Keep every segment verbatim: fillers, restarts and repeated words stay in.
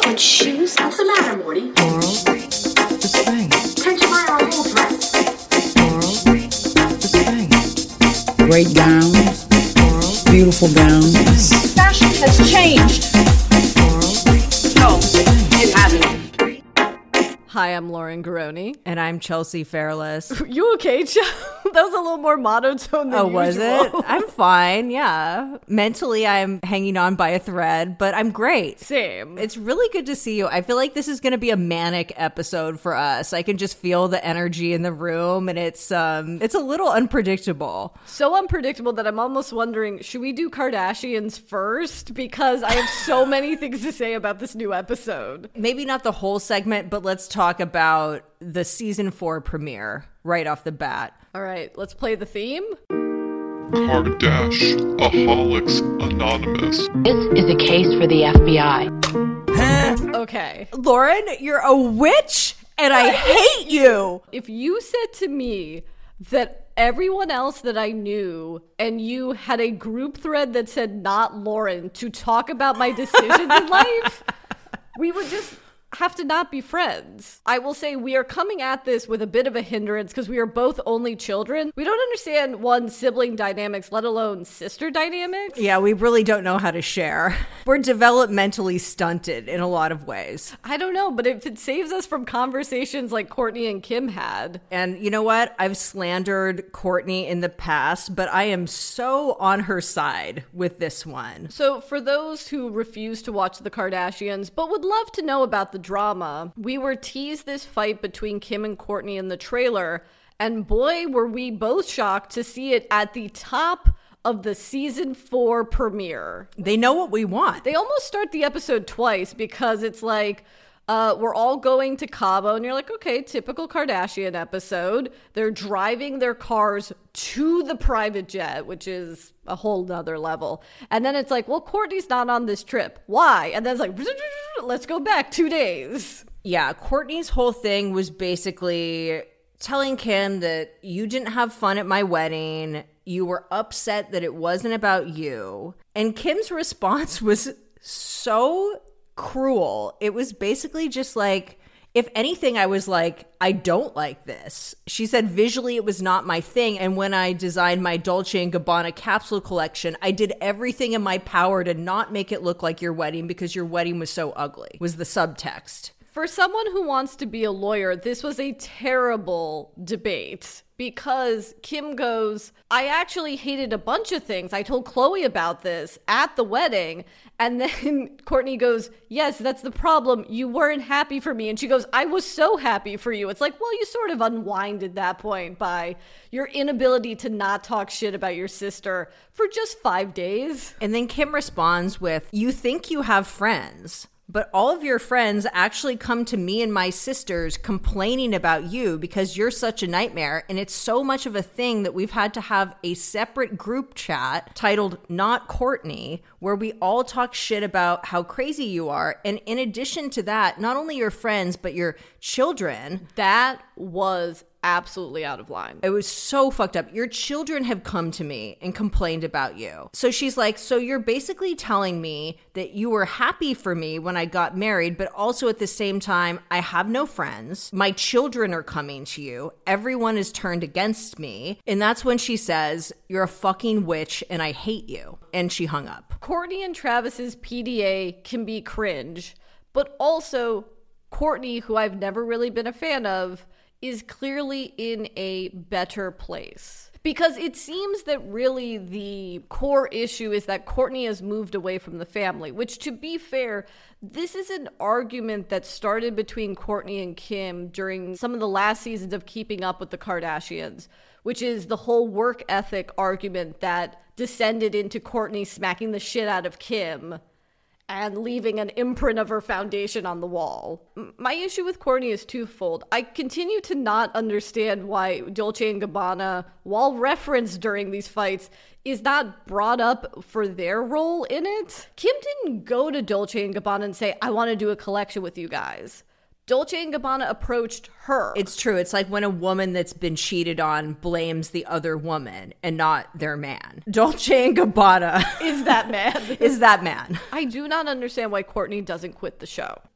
Good shoes? What's the matter, Morty? Laurel, the thing. Can't you buy our whole dress? Laurel, the thing. Great gowns. Laurel, beautiful gowns. Fashion has changed. Laurel, No, it hasn't. Hi, I'm Lauren Garoni. And I'm Chelsea Fairless. You okay, Chel? That was a little more monotone than Oh, was usual. it? I'm fine, yeah. Mentally, I'm hanging on by a thread, but I'm great. Same. It's really good to see you. I feel like this is going to be a manic episode for us. I can just feel the energy in the room, and it's um, it's a little unpredictable. So unpredictable that I'm almost wondering, should we do Kardashians first? Because I have so many things to say about this new episode. Maybe not the whole segment, but let's talk about the season four premiere right off the bat. All right, let's play the theme. Kardashians Anonymous. This is a case for the F B I. Okay. Lauren, you're a witch, and I hate you. If you said to me that everyone else that I knew and you had a group thread that said not Lauren to talk about my decisions in life, we would just have to not be friends. I will say we are coming at this with a bit of a hindrance because we are both only children. We don't understand one sibling dynamics, let alone sister dynamics. Yeah, we really don't know how to share. We're developmentally stunted in a lot of ways. I don't know, but if it saves us from conversations like Kourtney and Kim had. And you know what? I've slandered Kourtney in the past, but I am so on her side with this one. So for those who refuse to watch the Kardashians but would love to know about the drama, we were teased this fight between Kim and Kourtney in the trailer, and boy were we both shocked to see it at the top of the season four premiere. They know what we want. They almost start the episode twice because it's like, uh, we're all going to Cabo, and you're like, okay, typical Kardashian episode. They're driving their cars to the private jet, which is a whole nother level. And then it's like, well, Kourtney's not on this trip. Why? And then it's like, let's go back two days. Yeah, Kourtney's whole thing was basically telling Kim that you didn't have fun at my wedding. You were upset that it wasn't about you. And Kim's response was so cruel. It was basically just like, if anything, I was like, I don't like this. She said visually it was not my thing. And when I designed my Dolce and Gabbana capsule collection, I did everything in my power to not make it look like your wedding because your wedding was so ugly, was the subtext. For someone who wants to be a lawyer, this was a terrible debate because Kim goes, I actually hated a bunch of things. I told Khloé about this at the wedding. And then Kourtney goes, yes, that's the problem. You weren't happy for me. And she goes, I was so happy for you. It's like, well, you sort of unwinded that point by your inability to not talk shit about your sister for just five days. And then Kim responds with, you think you have friends, but all of your friends actually come to me and my sisters complaining about you because you're such a nightmare. And it's so much of a thing that we've had to have a separate group chat titled Not Kourtney, where we all talk shit about how crazy you are. And in addition to that, not only your friends, but your children. That was absolutely out of line. It was so fucked up. Your children have come to me and complained about you. So she's like, so you're basically telling me that you were happy for me when I got married, but also at the same time, I have no friends. My children are coming to you. Everyone is turned against me. And that's when she says, you're a fucking witch and I hate you. And she hung up. Kourtney and Travis's P D A can be cringe, but also Kourtney, who I've never really been a fan of, is clearly in a better place. Because it seems that really the core issue is that Kourtney has moved away from the family, which, to be fair, this is an argument that started between Kourtney and Kim during some of the last seasons of Keeping Up with the Kardashians, which is the whole work ethic argument that descended into Kourtney smacking the shit out of Kim and leaving an imprint of her foundation on the wall. My issue with Kourtney is twofold. I continue to not understand why Dolce and Gabbana, while referenced during these fights, is not brought up for their role in it. Kim didn't go to Dolce and Gabbana and say, I want to do a collection with you guys. Dolce and Gabbana approached her. It's true. It's like when a woman that's been cheated on blames the other woman and not their man. Dolce and Gabbana is that man. is that man. I do not understand why Kourtney doesn't quit the show.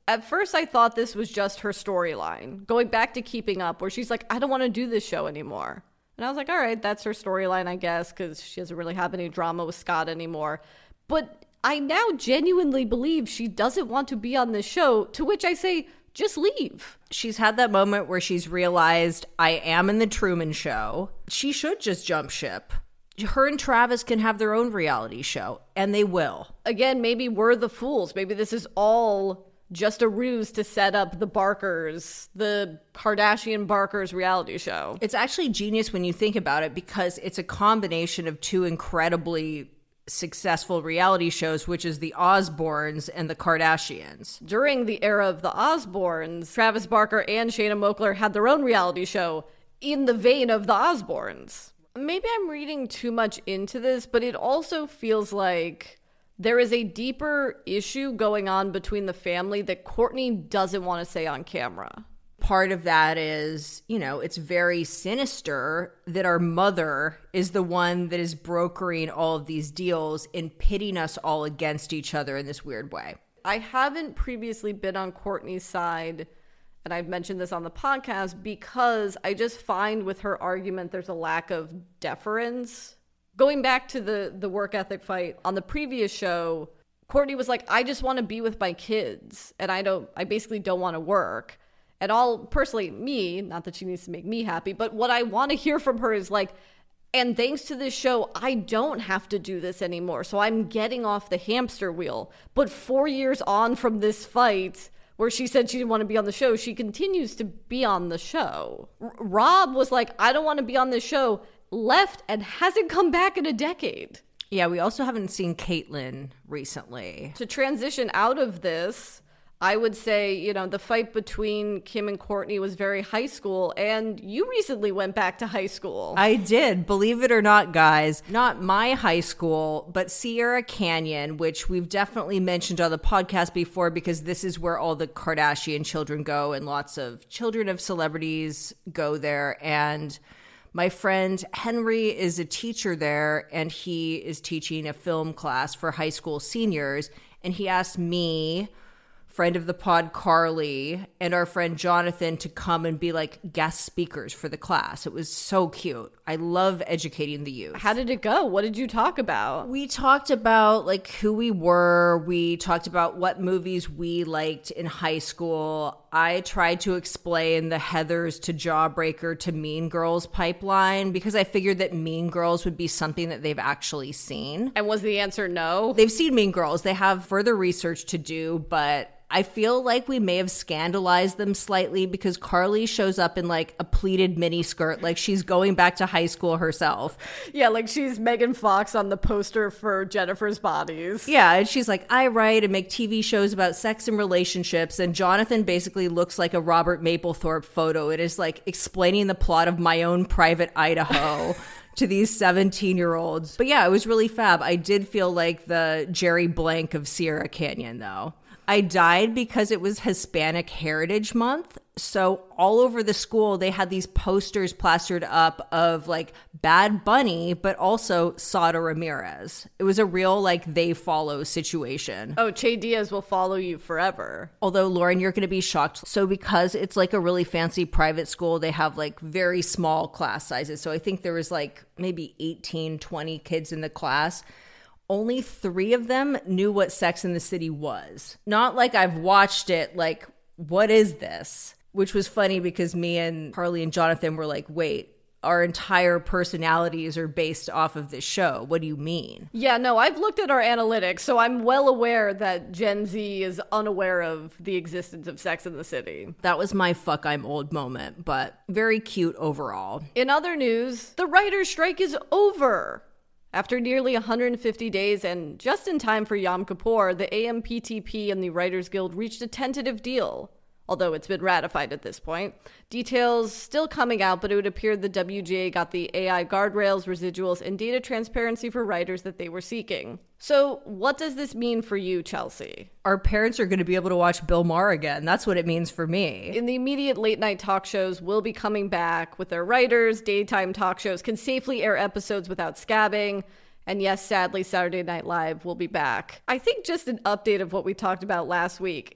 At first, I thought this was just her storyline, going back to Keeping Up, where she's like, I don't want to do this show anymore. And I was like, all right, that's her storyline, I guess, because she doesn't really have any drama with Scott anymore. But I now genuinely believe she doesn't want to be on this show, to which I say, just leave. She's had that moment where she's realized, I am in the Truman Show. She should just jump ship. Her and Travis can have their own reality show, and they will. Again, maybe we're the fools. Maybe this is all just a ruse to set up the Barkers, the Kardashian Barkers reality show. It's actually genius when you think about it, because it's a combination of two incredibly successful reality shows, which is the Osbournes and the Kardashians. During the era of the Osbournes, Travis Barker and Shayna Moakler had their own reality show in the vein of the Osbournes. Maybe I'm reading too much into this, but it also feels like there is a deeper issue going on between the family that Kourtney doesn't want to say on camera. Part of that is, you know, it's very sinister that our mother is the one that is brokering all of these deals and pitting us all against each other in this weird way. I haven't previously been on Kourtney's side, and I've mentioned this on the podcast, because I just find with her argument there's a lack of deference. Going back to the, the work ethic fight on the previous show, Kourtney was like, I just want to be with my kids, and I don't, I basically don't want to work. And all, personally, me, not that she needs to make me happy, but what I want to hear from her is like, and thanks to this show, I don't have to do this anymore. So I'm getting off the hamster wheel. But four years on from this fight, where she said she didn't want to be on the show, she continues to be on the show. R- Rob was like, I don't want to be on this show, left, and hasn't come back in a decade. Yeah, we also haven't seen Caitlyn recently. To transition out of this, I would say, you know, the fight between Kim and Kourtney was very high school, and you recently went back to high school. I did, believe it or not, guys. Not my high school, but Sierra Canyon, which we've definitely mentioned on the podcast before, because this is where all the Kardashian children go, and lots of children of celebrities go there. And my friend Henry is a teacher there, and he is teaching a film class for high school seniors. And he asked me, friend of the pod Carly, and our friend Jonathan to come and be like guest speakers for the class. It was so cute. I love educating the youth. How did it go? What did you talk about? We talked about like who we were. We talked about what movies we liked in high school. I tried to explain the Heathers to Jawbreaker to Mean Girls pipeline, because I figured that Mean Girls would be something that they've actually seen. And was the answer no? They've seen Mean Girls. They have further research to do, but I feel like we may have scandalized them slightly, because Carly shows up in like a pleated miniskirt, like she's going back to high school herself. Yeah, like she's Megan Fox on the poster for Jennifer's Bodies. Yeah, and she's like, I write and make T V shows about sex and relationships, and Jonathan basically looks like a Robert Mapplethorpe photo. It is like explaining the plot of My Own Private Idaho to these seventeen-year-olds. But yeah, it was really fab. I did feel like the Jerry Blank of Sierra Canyon, though. I died because it was Hispanic Heritage Month. So all over the school, they had these posters plastered up of like Bad Bunny, but also Sada Ramirez. It was a real like they follow situation. Oh, Che Diaz will follow you forever. Although, Lauren, you're going to be shocked. So because it's like a really fancy private school, they have like very small class sizes. So I think there was like maybe eighteen, twenty kids in the class. Only three of them knew what Sex and the City was. Not like I've watched it, like, what is this? Which was funny because me and Carly and Jonathan were like, wait, our entire personalities are based off of this show. What do you mean? Yeah, no, I've looked at our analytics, so I'm well aware that Gen Z is unaware of the existence of Sex and the City. That was my fuck I'm old moment, but very cute overall. In other news, the writer's strike is over. After nearly one hundred fifty days and just in time for Yom Kippur, the A M P T P and the Writers Guild reached a tentative deal, although it's been ratified at this point. Details still coming out, but it would appear the W G A got the A I guardrails, residuals, and data transparency for writers that they were seeking. So what does this mean for you, Chelsea? Our parents are going to be able to watch Bill Maher again. That's what it means for me. In the immediate late night talk shows will be coming back with their writers. Daytime talk shows can safely air episodes without scabbing. And yes, sadly, Saturday Night Live will be back. I think just an update of what we talked about last week.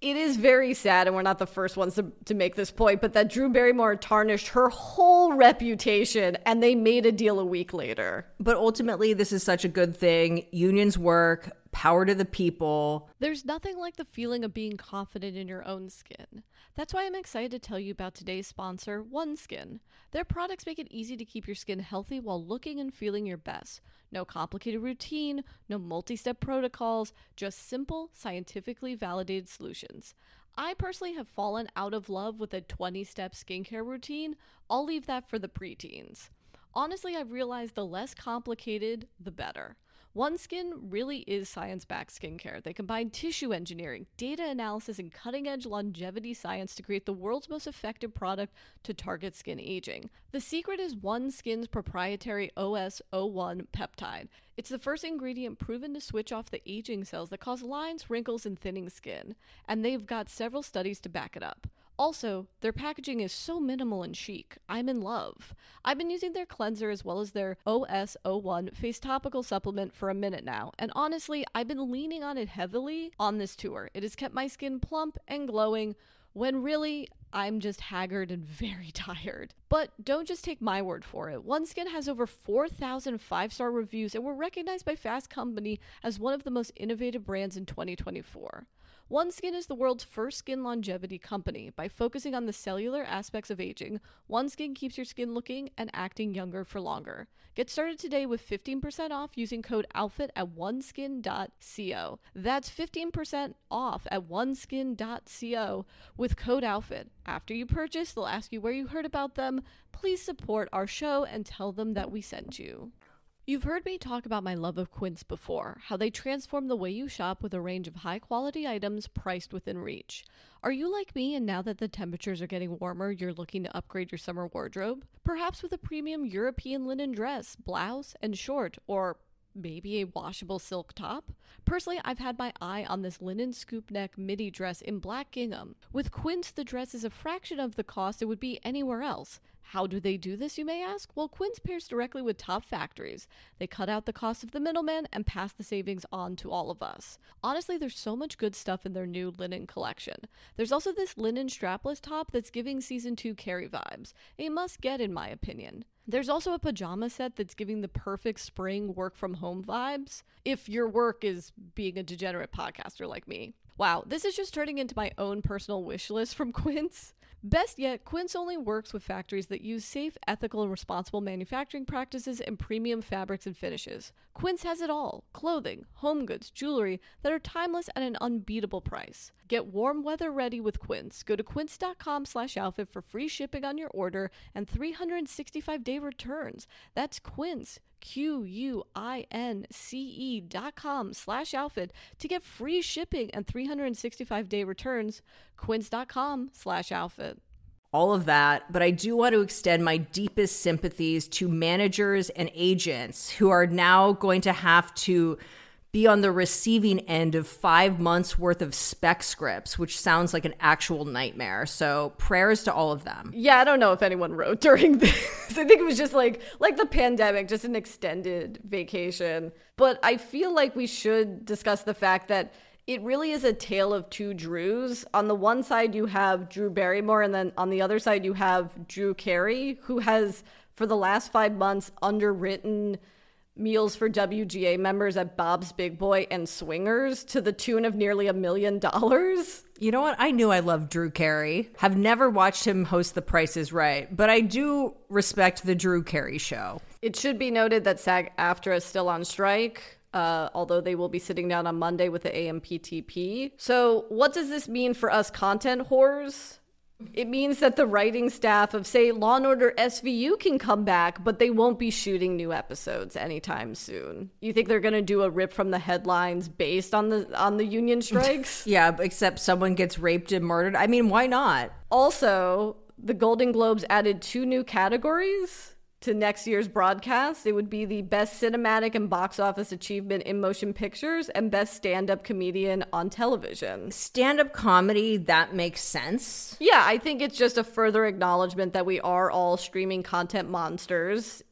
It is very sad, and we're not the first ones to, to make this point, but that Drew Barrymore tarnished her whole reputation, and they made a deal a week later. But ultimately, this is such a good thing. Unions work, power to the people. There's nothing like the feeling of being confident in your own skin. That's why I'm excited to tell you about today's sponsor, OneSkin. Their products make it easy to keep your skin healthy while looking and feeling your best. No complicated routine, no multi-step protocols, just simple, scientifically validated solutions. I personally have fallen out of love with a twenty-step skincare routine. I'll leave that for the preteens. Honestly, I've realized the less complicated, the better. OneSkin really is science-backed skincare. They combine tissue engineering, data analysis, and cutting-edge longevity science to create the world's most effective product to target skin aging. The secret is OneSkin's proprietary O S zero one peptide. It's the first ingredient proven to switch off the aging cells that cause lines, wrinkles, and thinning skin. And they've got several studies to back it up. Also, their packaging is so minimal and chic. I'm in love. I've been using their cleanser as well as their O S zero one face topical supplement for a minute now, and honestly, I've been leaning on it heavily on this tour. It has kept my skin plump and glowing when really I'm just haggard and very tired. But don't just take my word for it. OneSkin has over four thousand five-star reviews and were recognized by Fast Company as one of the most innovative brands in twenty twenty-four. OneSkin is the world's first skin longevity company. By focusing on the cellular aspects of aging, OneSkin keeps your skin looking and acting younger for longer. Get started today with fifteen percent off using code OUTFIT at oneskin dot co. That's fifteen percent off at oneskin dot co with code OUTFIT. After you purchase, they'll ask you where you heard about them. Please support our show and tell them that we sent you. You've heard me talk about my love of Quince before, how they transform the way you shop with a range of high-quality items priced within reach. Are you like me and now that the temperatures are getting warmer, you're looking to upgrade your summer wardrobe? Perhaps with a premium European linen dress, blouse, and short, or maybe a washable silk top? Personally, I've had my eye on this linen scoop neck midi dress in black gingham. With Quince, the dress is a fraction of the cost it would be anywhere else. How do they do this, you may ask? Well, Quince pairs directly with top factories. They cut out the cost of the middleman and pass the savings on to all of us. Honestly, there's so much good stuff in their new linen collection. There's also this linen strapless top that's giving season two Carrie vibes. A must get in my opinion. There's also a pajama set that's giving the perfect spring work from home vibes, if your work is being a degenerate podcaster like me. Wow, this is just turning into my own personal wish list from Quince. Best yet, Quince only works with factories that use safe, ethical, and responsible manufacturing practices and premium fabrics and finishes. Quince has it all: clothing, home goods, jewelry that are timeless at an unbeatable price. Get warm weather ready with Quince. Go to quince.com slash outfit for free shipping on your order and three hundred sixty-five day returns. That's Quince, Q U I N C E dot com slash outfit to get free shipping and three hundred sixty-five day returns. Quince.com slash outfit. All of that, but I do want to extend my deepest sympathies to managers and agents who are now going to have to be on the receiving end of five months worth of spec scripts, which sounds like an actual nightmare. So prayers to all of them. Yeah, I don't know if anyone wrote during this. I think it was just like like the pandemic, just an extended vacation. But I feel like we should discuss the fact that it really is a tale of two Drews. On the one side, you have Drew Barrymore, and then on the other side, you have Drew Carey, who has, for the last five months, underwritten meals for W G A members at Bob's Big Boy and Swingers to the tune of nearly a million dollars. You know what? I knew I loved Drew Carey. Have never watched him host The Price is Right, but I do respect the Drew Carey show. It should be noted that SAG-AFTRA is still on strike. Uh, although they will be sitting down on Monday with the A M P T P. So what does this mean for us content whores? It means that the writing staff of, say, Law and Order S V U can come back, but they won't be shooting new episodes anytime soon. You think they're going to do a rip from the headlines based on the on the union strikes? Yeah, except someone gets raped and murdered. I mean, why not? Also, the Golden Globes added two new categories to next year's broadcast. It would be the Best Cinematic and Box Office Achievement in Motion Pictures and Best Stand-Up Comedian on Television. Stand-up comedy, that makes sense. Yeah, I think it's just a further acknowledgement that we are all streaming content monsters.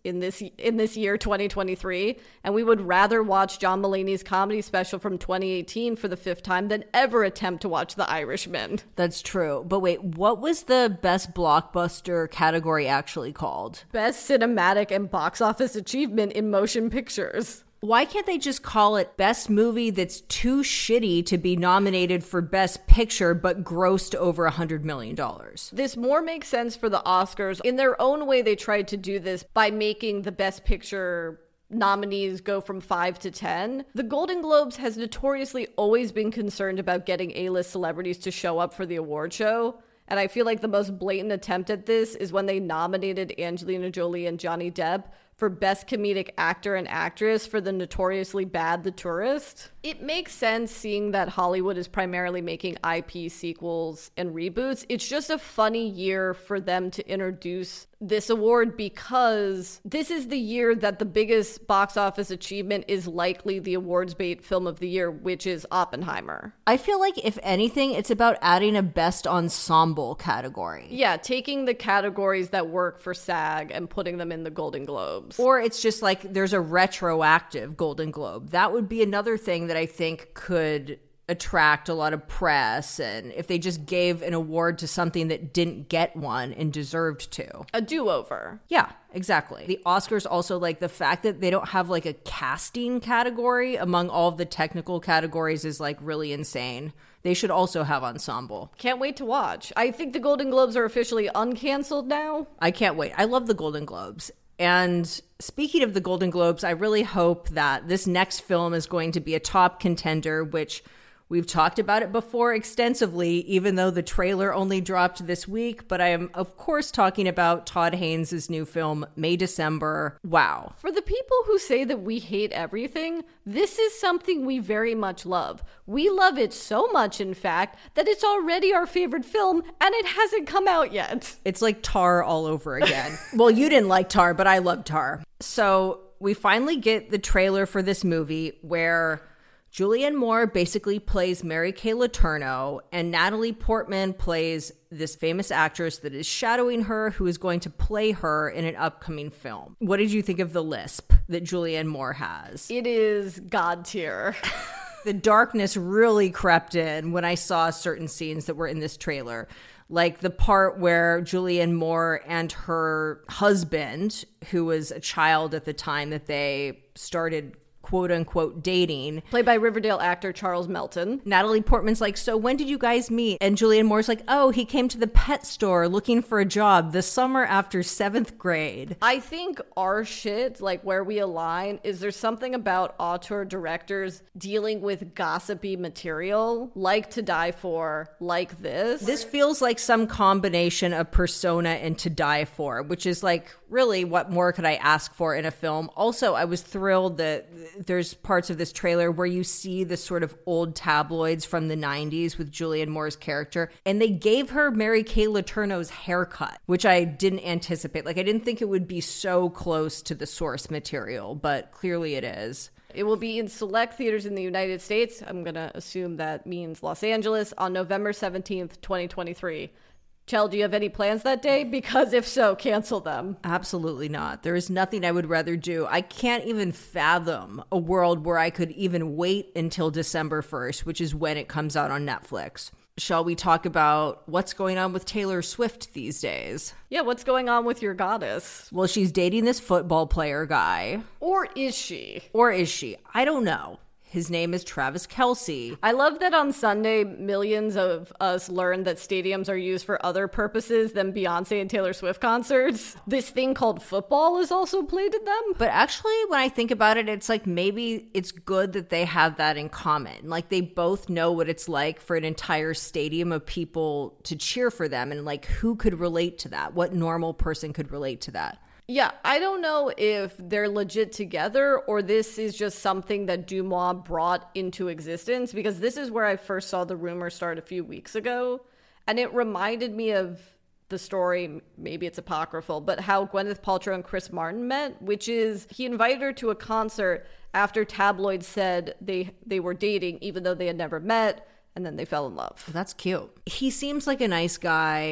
in this in this year twenty twenty-three, and we would rather watch John Mulaney's comedy special from twenty eighteen for the fifth time than ever attempt to watch The Irishman. That's true. But wait, what was the best blockbuster category actually called? Best cinematic and box office achievement in motion pictures. Why can't they just call it best movie that's too shitty to be nominated for best picture but grossed over one hundred million dollars? This more makes sense for the Oscars. In their own way, they tried to do this by making the best picture nominees go from five to ten. The Golden Globes has notoriously always been concerned about getting A-list celebrities to show up for the award show. And I feel like the most blatant attempt at this is when they nominated Angelina Jolie and Johnny Depp for Best Comedic Actor and Actress for the notoriously bad The Tourist. It makes sense seeing that Hollywood is primarily making I P sequels and reboots. It's just a funny year for them to introduce this award because this is the year that the biggest box office achievement is likely the awards bait film of the year, which is Oppenheimer. I feel like, if anything, it's about adding a best ensemble category. Yeah, taking the categories that work for SAG and putting them in the Golden Globes. Or it's just like there's a retroactive Golden Globe. That would be another thing that I think could attract a lot of press, and if they just gave an award to something that didn't get one and deserved to. A do-over. Yeah, exactly. The Oscars also, like, the fact that they don't have like a casting category among all of the technical categories is like really insane. They should also have ensemble. Can't wait to watch. I think the Golden Globes are officially uncanceled now. I can't wait. I love the Golden Globes. And speaking of the Golden Globes, I really hope that this next film is going to be a top contender, which we've talked about it before extensively, even though the trailer only dropped this week. But I am, of course, talking about Todd Haynes' new film, May December. Wow. For the people who say that we hate everything, this is something we very much love. We love it so much, in fact, that it's already our favorite film, and it hasn't come out yet. It's like Tar all over again. Well, you didn't like Tar, but I love Tar. So we finally get the trailer for this movie where Julianne Moore basically plays Mary Kay Letourneau, and Natalie Portman plays this famous actress that is shadowing her, who is going to play her in an upcoming film. What did you think of the lisp that Julianne Moore has? It is God tier. The darkness really crept in when I saw certain scenes that were in this trailer. Like the part where Julianne Moore and her husband, who was a child at the time that they started quote unquote dating, played by Riverdale actor Charles Melton. Natalie Portman's like, so when did you guys meet? And Julianne Moore's like, oh, he came to the pet store looking for a job the summer after seventh grade. I think our shit, like where we align, is there's something about auteur directors dealing with gossipy material, like To Die For, like this. This feels like some combination of Persona and To Die For, which is like, really, what more could I ask for in a film? Also, I was thrilled that there's parts of this trailer where you see the sort of old tabloids from the nineties with Julianne Moore's character, and they gave her Mary Kay Letourneau's haircut, which I didn't anticipate. Like, I didn't think it would be so close to the source material, but clearly it is. It will be in select theaters in the United States. I'm going to assume that means Los Angeles on November seventeenth, twenty twenty-three. Chell, do you have any plans that day? Because if so, cancel them. Absolutely not. There is nothing I would rather do. I can't even fathom a world where I could even wait until December first, which is when it comes out on Netflix. Shall we talk about what's going on with Taylor Swift these days? Yeah, what's going on with your goddess? Well, she's dating this football player guy. Or is she? Or is she? I don't know. His name is Travis Kelce. I love that on Sunday, millions of us learned that stadiums are used for other purposes than Beyonce and Taylor Swift concerts. This thing called football is also played in them. But actually, when I think about it, it's like maybe it's good that they have that in common. Like they both know what it's like for an entire stadium of people to cheer for them. And like, who could relate to that? What normal person could relate to that? Yeah, I don't know if they're legit together or this is just something that DeuxMoi brought into existence, because this is where I first saw the rumor start a few weeks ago. And it reminded me of the story, maybe it's apocryphal, but how Gwyneth Paltrow and Chris Martin met, which is he invited her to a concert after tabloids said they, they were dating, even though they had never met, and then they fell in love. That's cute. He seems like a nice guy.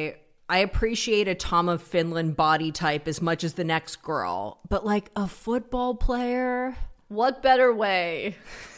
I appreciate a Tom of Finland body type as much as the next girl, but like a football player? What better way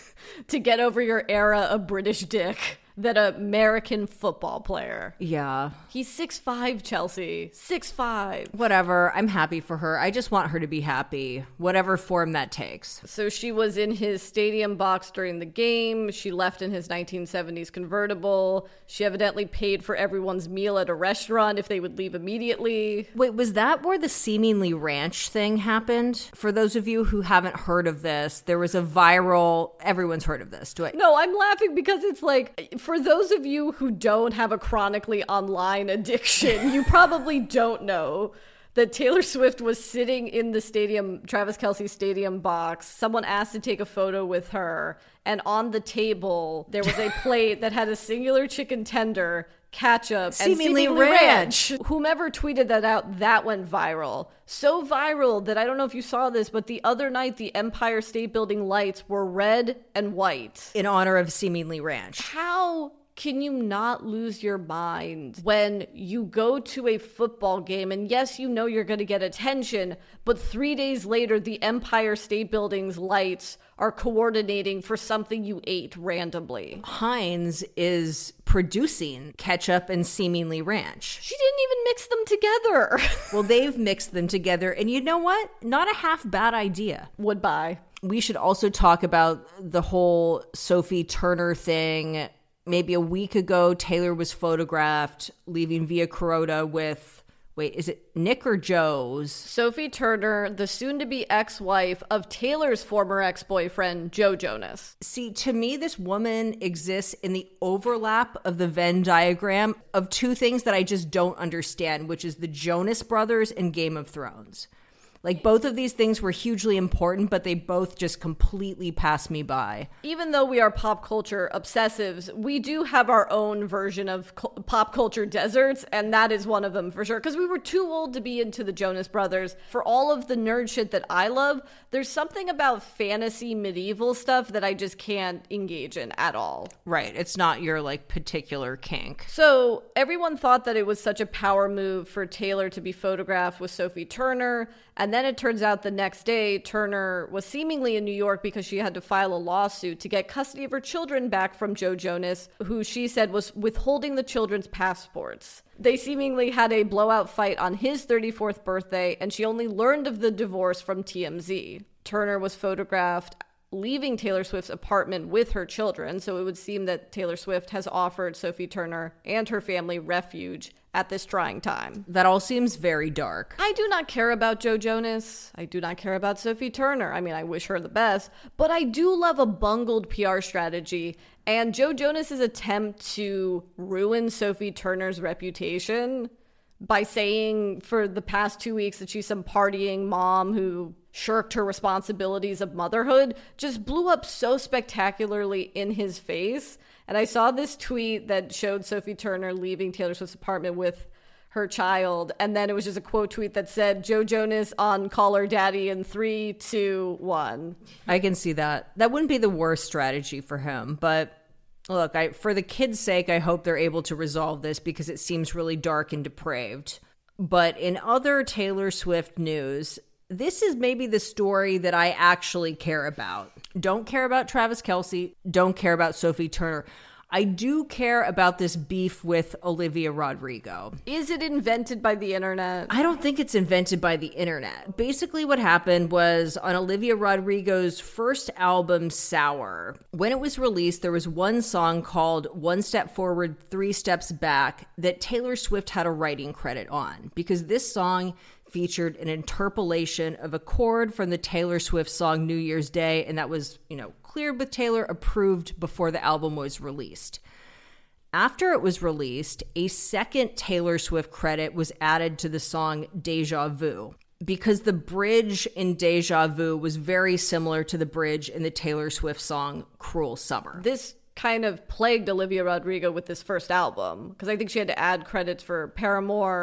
to get over your era of British dick than an American football player? Yeah. He's six five, Chelsea. six five. Whatever. I'm happy for her. I just want her to be happy, whatever form that takes. So she was in his stadium box during the game. She left in his nineteen seventies convertible. She evidently paid for everyone's meal at a restaurant if they would leave immediately. Wait, was that where the seemingly ranch thing happened? For those of you who haven't heard of this, there was a viral, everyone's heard of this. Do I? No, I'm laughing because it's like, for those of you who don't have a chronically online addiction, you probably don't know that Taylor Swift was sitting in the stadium, Travis Kelce stadium box. Someone asked to take a photo with her, and on the table there was a plate that had a singular chicken tender, ketchup, Seemingly and seemingly ranch. ranch. Whomever tweeted that out, that went viral. So viral that I don't know if you saw this, but the other night the Empire State Building lights were red and white. In honor of seemingly ranch. How can you not lose your mind when you go to a football game and yes, you know you're going to get attention, but three days later, the Empire State Building's lights are coordinating for something you ate randomly? Heinz is producing ketchup and seemingly ranch. She didn't even mix them together. Well, they've mixed them together, and you know what? Not a half bad idea. Would buy. We should also talk about the whole Sophie Turner thing. Maybe a week ago, Taylor was photographed leaving Via Carota with, wait, is it Nick or Joe's? Sophie Turner, the soon-to-be ex-wife of Taylor's former ex-boyfriend, Joe Jonas. See, to me, this woman exists in the overlap of the Venn diagram of two things that I just don't understand, which is the Jonas Brothers and Game of Thrones. Like, both of these things were hugely important, but they both just completely passed me by. Even though we are pop culture obsessives, we do have our own version of cu- pop culture deserts, and that is one of them for sure. Because we were too old to be into the Jonas Brothers. For all of the nerd shit that I love, there's something about fantasy medieval stuff that I just can't engage in at all. Right. It's not your, like, particular kink. So everyone thought that it was such a power move for Taylor to be photographed with Sophie Turner. And then it turns out the next day, Turner was seemingly in New York because she had to file a lawsuit to get custody of her children back from Joe Jonas, who she said was withholding the children's passports. They seemingly had a blowout fight on his thirty-fourth birthday, and she only learned of the divorce from T M Z. Turner was photographed leaving Taylor Swift's apartment with her children, so it would seem that Taylor Swift has offered Sophie Turner and her family refuge at this trying time. That all seems very dark. I do not care about Joe Jonas. I do not care about Sophie Turner. I mean, I wish her the best, but I do love a bungled P R strategy, and Joe Jonas's attempt to ruin Sophie Turner's reputation by saying for the past two weeks that she's some partying mom who shirked her responsibilities of motherhood just blew up so spectacularly in his face. And I saw this tweet that showed Sophie Turner leaving Taylor Swift's apartment with her child, and then it was just a quote tweet that said, Joe Jonas on Call Her Daddy in three, two, one. I can see that. That wouldn't be the worst strategy for him, but look, I, for the kids' sake, I hope they're able to resolve this because it seems really dark and depraved. But in other Taylor Swift news, this is maybe the story that I actually care about. Don't care about Travis Kelce. Don't care about Sophie Turner. I do care about this beef with Olivia Rodrigo. Is it invented by the internet? I don't think it's invented by the internet. Basically what happened was on Olivia Rodrigo's first album, Sour, when it was released, there was one song called One Step Forward, Three Steps Back that Taylor Swift had a writing credit on because this song featured an interpolation of a chord from the Taylor Swift song New Year's Day, and that was, you know, cleared with Taylor, approved before the album was released. After it was released, a second Taylor Swift credit was added to the song Deja Vu because the bridge in Deja Vu was very similar to the bridge in the Taylor Swift song Cruel Summer. This kind of plagued Olivia Rodrigo with this first album because I think she had to add credits for Paramore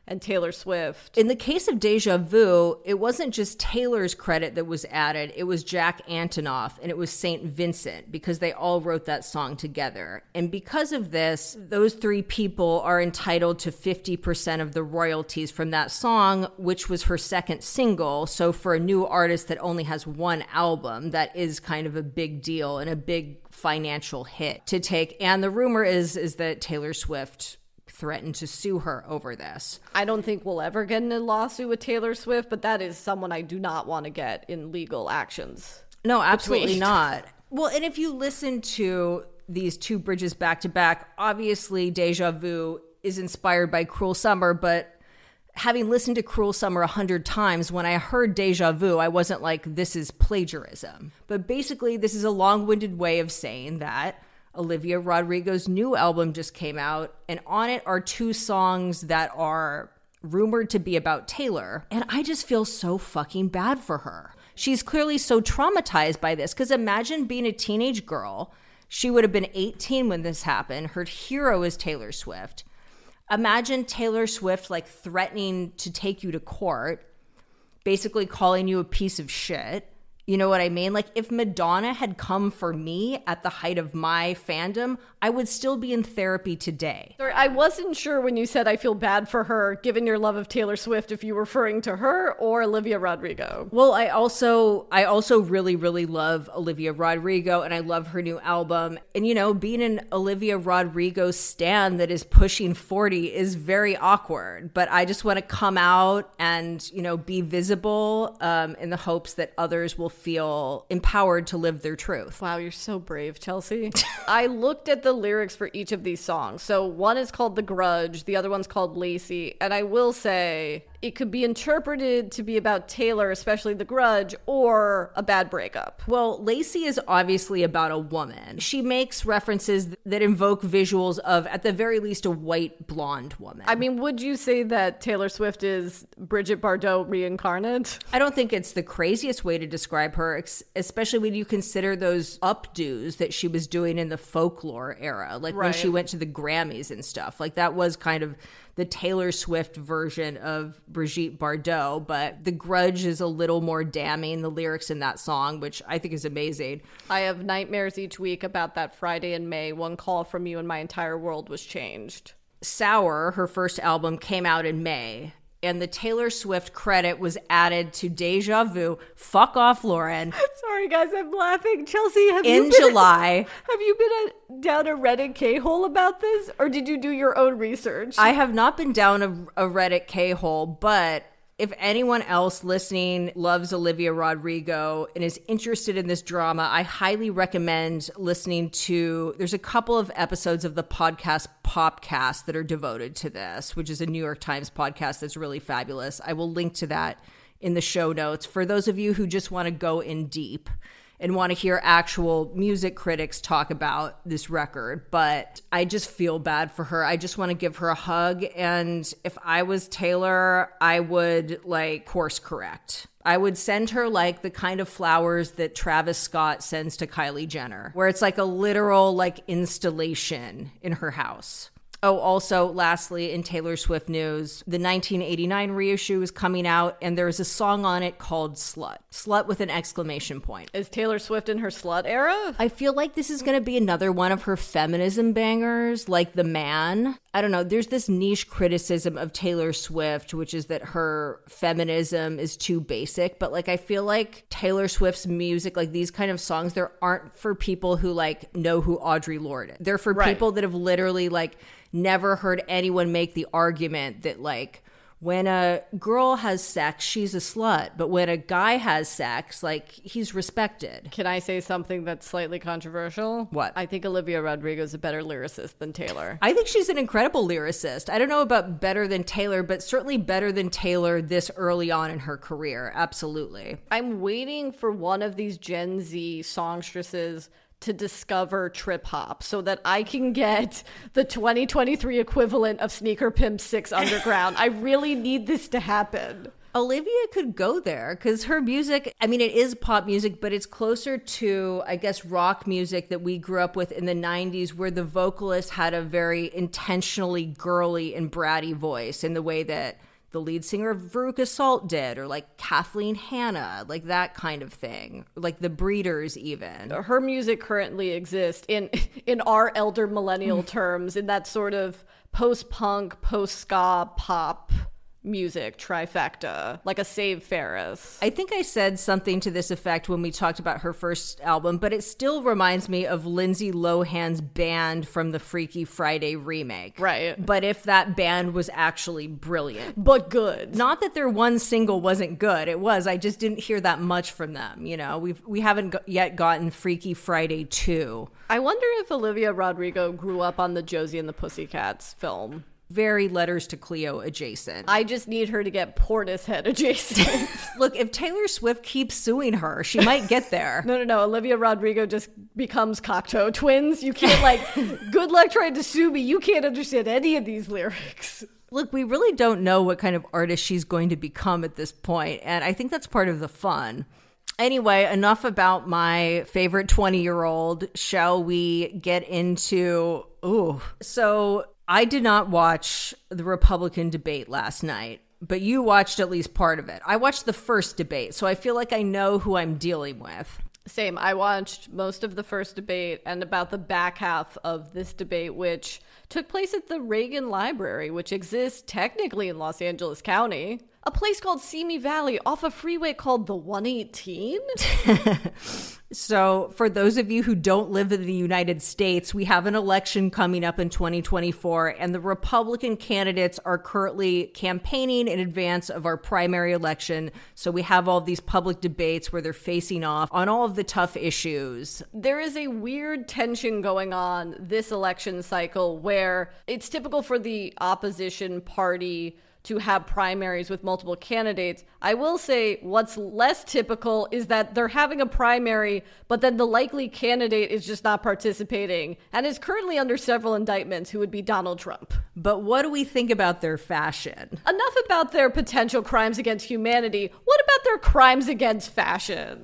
and Taylor Swift. In the case of Deja Vu, it wasn't just Taylor's credit that was added. It was Jack Antonoff and it was Saint Vincent, because they all wrote that song together. And because of this, those three people are entitled to fifty percent of the royalties from that song, which was her second single. So for a new artist that only has one album, that is kind of a big deal and a big financial hit to take. And the rumor is is that Taylor Swift threatened to sue her over this. I don't think we'll ever get in a lawsuit with Taylor Swift, but that is someone I do not want to get in legal actions. No, absolutely Between. not. Well, and if you listen to these two bridges back to back, obviously Deja Vu is inspired by Cruel Summer, but having listened to Cruel Summer a hundred times, when I heard Deja Vu, I wasn't like, this is plagiarism. But basically, this is a long-winded way of saying that Olivia Rodrigo's new album just came out, and on it are two songs that are rumored to be about Taylor. And I just feel so fucking bad for her. She's clearly so traumatized by this, because imagine being a teenage girl. She would have been eighteen when this happened. Her hero is Taylor Swift. Imagine Taylor Swift like threatening to take you to court, basically calling you a piece of shit. You know what I mean? Like, if Madonna had come for me at the height of my fandom, I would still be in therapy today. Sorry, I wasn't sure when you said I feel bad for her, given your love of Taylor Swift, if you were referring to her or Olivia Rodrigo. Well, I also I also really, really love Olivia Rodrigo, and I love her new album. And, you know, being an Olivia Rodrigo stan that is pushing forty is very awkward. But I just want to come out and, you know, be visible um, in the hopes that others will feel empowered to live their truth. Wow, you're so brave, Chelsea. I looked at the lyrics for each of these songs. So one is called The Grudge, the other one's called Lacey, and I will say it could be interpreted to be about Taylor, especially The Grudge, or a bad breakup. Well, Lacey is obviously about a woman. She makes references that invoke visuals of, at the very least, a white blonde woman. I mean, would you say that Taylor Swift is Bridget Bardot reincarnate? I don't think it's the craziest way to describe her, especially when you consider those updos that she was doing in the folklore era, like right. when she went to the Grammys and stuff. Like, that was kind of the Taylor Swift version of Brigitte Bardot, but The Grudge is a little more damning, the lyrics in that song, which I think is amazing. I have nightmares each week about that Friday in May. One call from you and my entire world was changed. Sour, her first album, came out in May, and the Taylor Swift credit was added to Deja Vu. Fuck off, Lauren. Sorry, guys, I'm laughing. Chelsea, have in you been, July. Have you been a, down a Reddit K-hole about this, or did you do your own research? I have not been down a, a Reddit K-hole, but if anyone else listening loves Olivia Rodrigo and is interested in this drama, I highly recommend listening to, there's a couple of episodes of the podcast Popcast that are devoted to this, which is a New York Times podcast that's really fabulous. I will link to that in the show notes for those of you who just want to go in deep and want to hear actual music critics talk about this record. But I just feel bad for her. I just want to give her a hug. And if I was Taylor, I would like course correct. I would send her like the kind of flowers that Travis Scott sends to Kylie Jenner, where it's like a literal like installation in her house. Oh, also, lastly, in Taylor Swift news, the nineteen eighty-nine reissue is coming out, and there's a song on it called Slut. Slut with an exclamation point. Is Taylor Swift in her slut era? I feel like this is going to be another one of her feminism bangers, like The Man. I don't know. There's this niche criticism of Taylor Swift, which is that her feminism is too basic. But like, I feel like Taylor Swift's music, like these kind of songs, there aren't for people who like know who Audre Lorde is. They're for right. people that have literally like never heard anyone make the argument that like when a girl has sex, she's a slut. But when a guy has sex, like he's respected. Can I say something that's slightly controversial? What? I think Olivia Rodrigo is a better lyricist than Taylor. I think she's an incredible lyricist. I don't know about better than Taylor, but certainly better than Taylor this early on in her career. Absolutely. I'm waiting for one of these Gen Z songstresses to discover trip hop so that I can get the twenty twenty-three equivalent of Sneaker Pimp six Underground. I really need this to happen. Olivia could go there because her music, I mean, it is pop music, but it's closer to, I guess, rock music that we grew up with in the nineties, where the vocalist had a very intentionally girly and bratty voice in the way that the lead singer of Veruca Salt did, or like Kathleen Hanna, like that kind of thing, like the Breeders even. Her music currently exists in in our elder millennial terms, in that sort of post-punk, post-ska pop music trifecta, like a Save Ferris. I think I said something to this effect when we talked about her first album, but it still reminds me of Lindsay Lohan's band from the Freaky Friday remake. Right. But if that band was actually brilliant. But good. Not that their one single wasn't good. It was. I just didn't hear that much from them. You know, we've, we haven't go- yet gotten Freaky Friday two. I wonder if Olivia Rodrigo grew up on the Josie and the Pussycats film. Very Letters to Cleo adjacent. I just need her to get Portishead adjacent. Look, if Taylor Swift keeps suing her, she might get there. No, no, no. Olivia Rodrigo just becomes Cocteau Twins. You can't, like, good luck trying to sue me. You can't understand any of these lyrics. Look, we really don't know what kind of artist she's going to become at this point, and I think that's part of the fun. Anyway, enough about my favorite twenty-year-old. Shall we get into... Ooh. So... I did not watch the Republican debate last night, but you watched at least part of it. I watched the first debate, so I feel like I know who I'm dealing with. Same. I watched most of the first debate and about the back half of this debate, which took place at the Reagan Library, which exists technically in Los Angeles County. A place called Simi Valley off a freeway called the one eighteen? So for those of you who don't live in the United States, we have an election coming up in twenty twenty-four, and the Republican candidates are currently campaigning in advance of our primary election. So we have all these public debates where they're facing off on all of the tough issues. There is a weird tension going on this election cycle where it's typical for the opposition party to have primaries with multiple candidates. I will say what's less typical is that they're having a primary, but then the likely candidate is just not participating and is currently under several indictments, who would be Donald Trump. But what do we think about their fashion? Enough about their potential crimes against humanity. What about their crimes against fashion?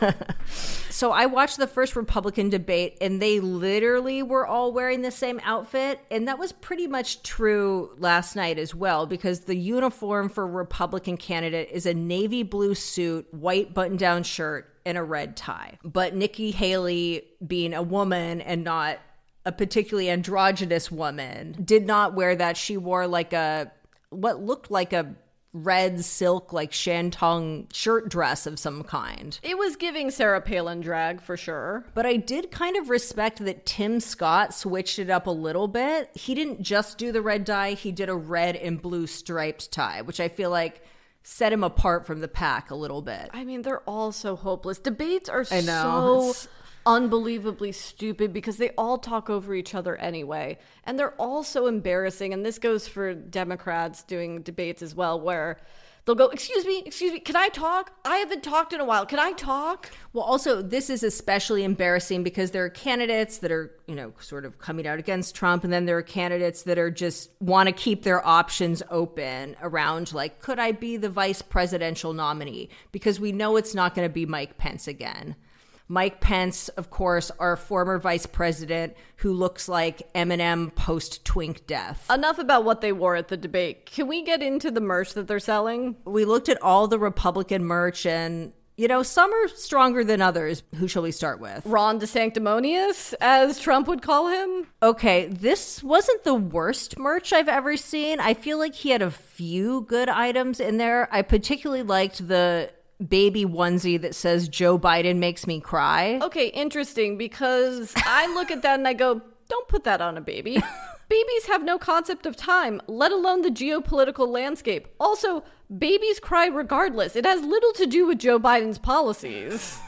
So I watched the first Republican debate, and they literally were all wearing the same outfit. And that was pretty much true last night as well, because the uniform for Republican candidate is a navy blue suit, white button-down shirt, and a red tie. But Nikki Haley, being a woman and not a particularly androgynous woman, did not wear that. She wore like a, what looked like a red silk, like shantung shirt dress of some kind. It was giving Sarah Palin drag for sure. But I did kind of respect that Tim Scott switched it up a little bit. He didn't just do the red dye, he did a red and blue striped tie, which I feel like set him apart from the pack a little bit. I mean, they're all so hopeless. Debates are I know. so It's... unbelievably stupid because they all talk over each other anyway. And they're all so embarrassing. And this goes for Democrats doing debates as well, where they'll go, excuse me, excuse me, can I talk? I haven't talked in a while. Can I talk? Well, also, this is especially embarrassing because there are candidates that are, you know, sort of coming out against Trump. And then there are candidates that are just want to keep their options open around, like, could I be the vice presidential nominee? Because we know it's not going to be Mike Pence again. Mike Pence, of course, our former vice president, who looks like Eminem post-Twink death. Enough about what they wore at the debate. Can we get into the merch that they're selling? We looked at all the Republican merch, and, you know, some are stronger than others. Who shall we start with? Ron DeSanctimonious, as Trump would call him. Okay, this wasn't the worst merch I've ever seen. I feel like he had a few good items in there. I particularly liked the baby onesie that says Joe Biden makes me cry. Okay, interesting, because I look at that and I go, don't put that on a baby. Babies have no concept of time, let alone the geopolitical landscape. Also, babies cry regardless. It has little to do with Joe Biden's policies.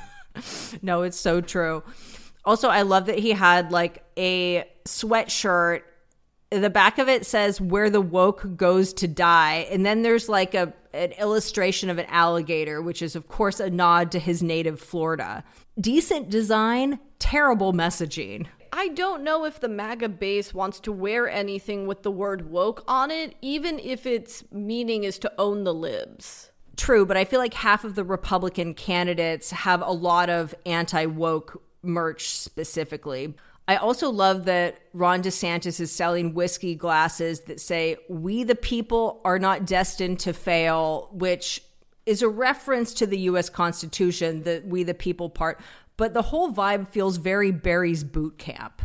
No, it's so true. Also, I love that he had like a sweatshirt. The back of it says where the woke goes to die. And then there's like a an illustration of an alligator, which is, of course, a nod to his native Florida. Decent design, terrible messaging. I don't know if the MAGA base wants to wear anything with the word woke on it, even if its meaning is to own the libs. True, but I feel like half of the Republican candidates have a lot of anti-woke merch specifically. I also love that Ron DeSantis is selling whiskey glasses that say, "We the people are not destined to fail," which is a reference to the U S Constitution, the "we the people" part. But the whole vibe feels very Barry's boot camp.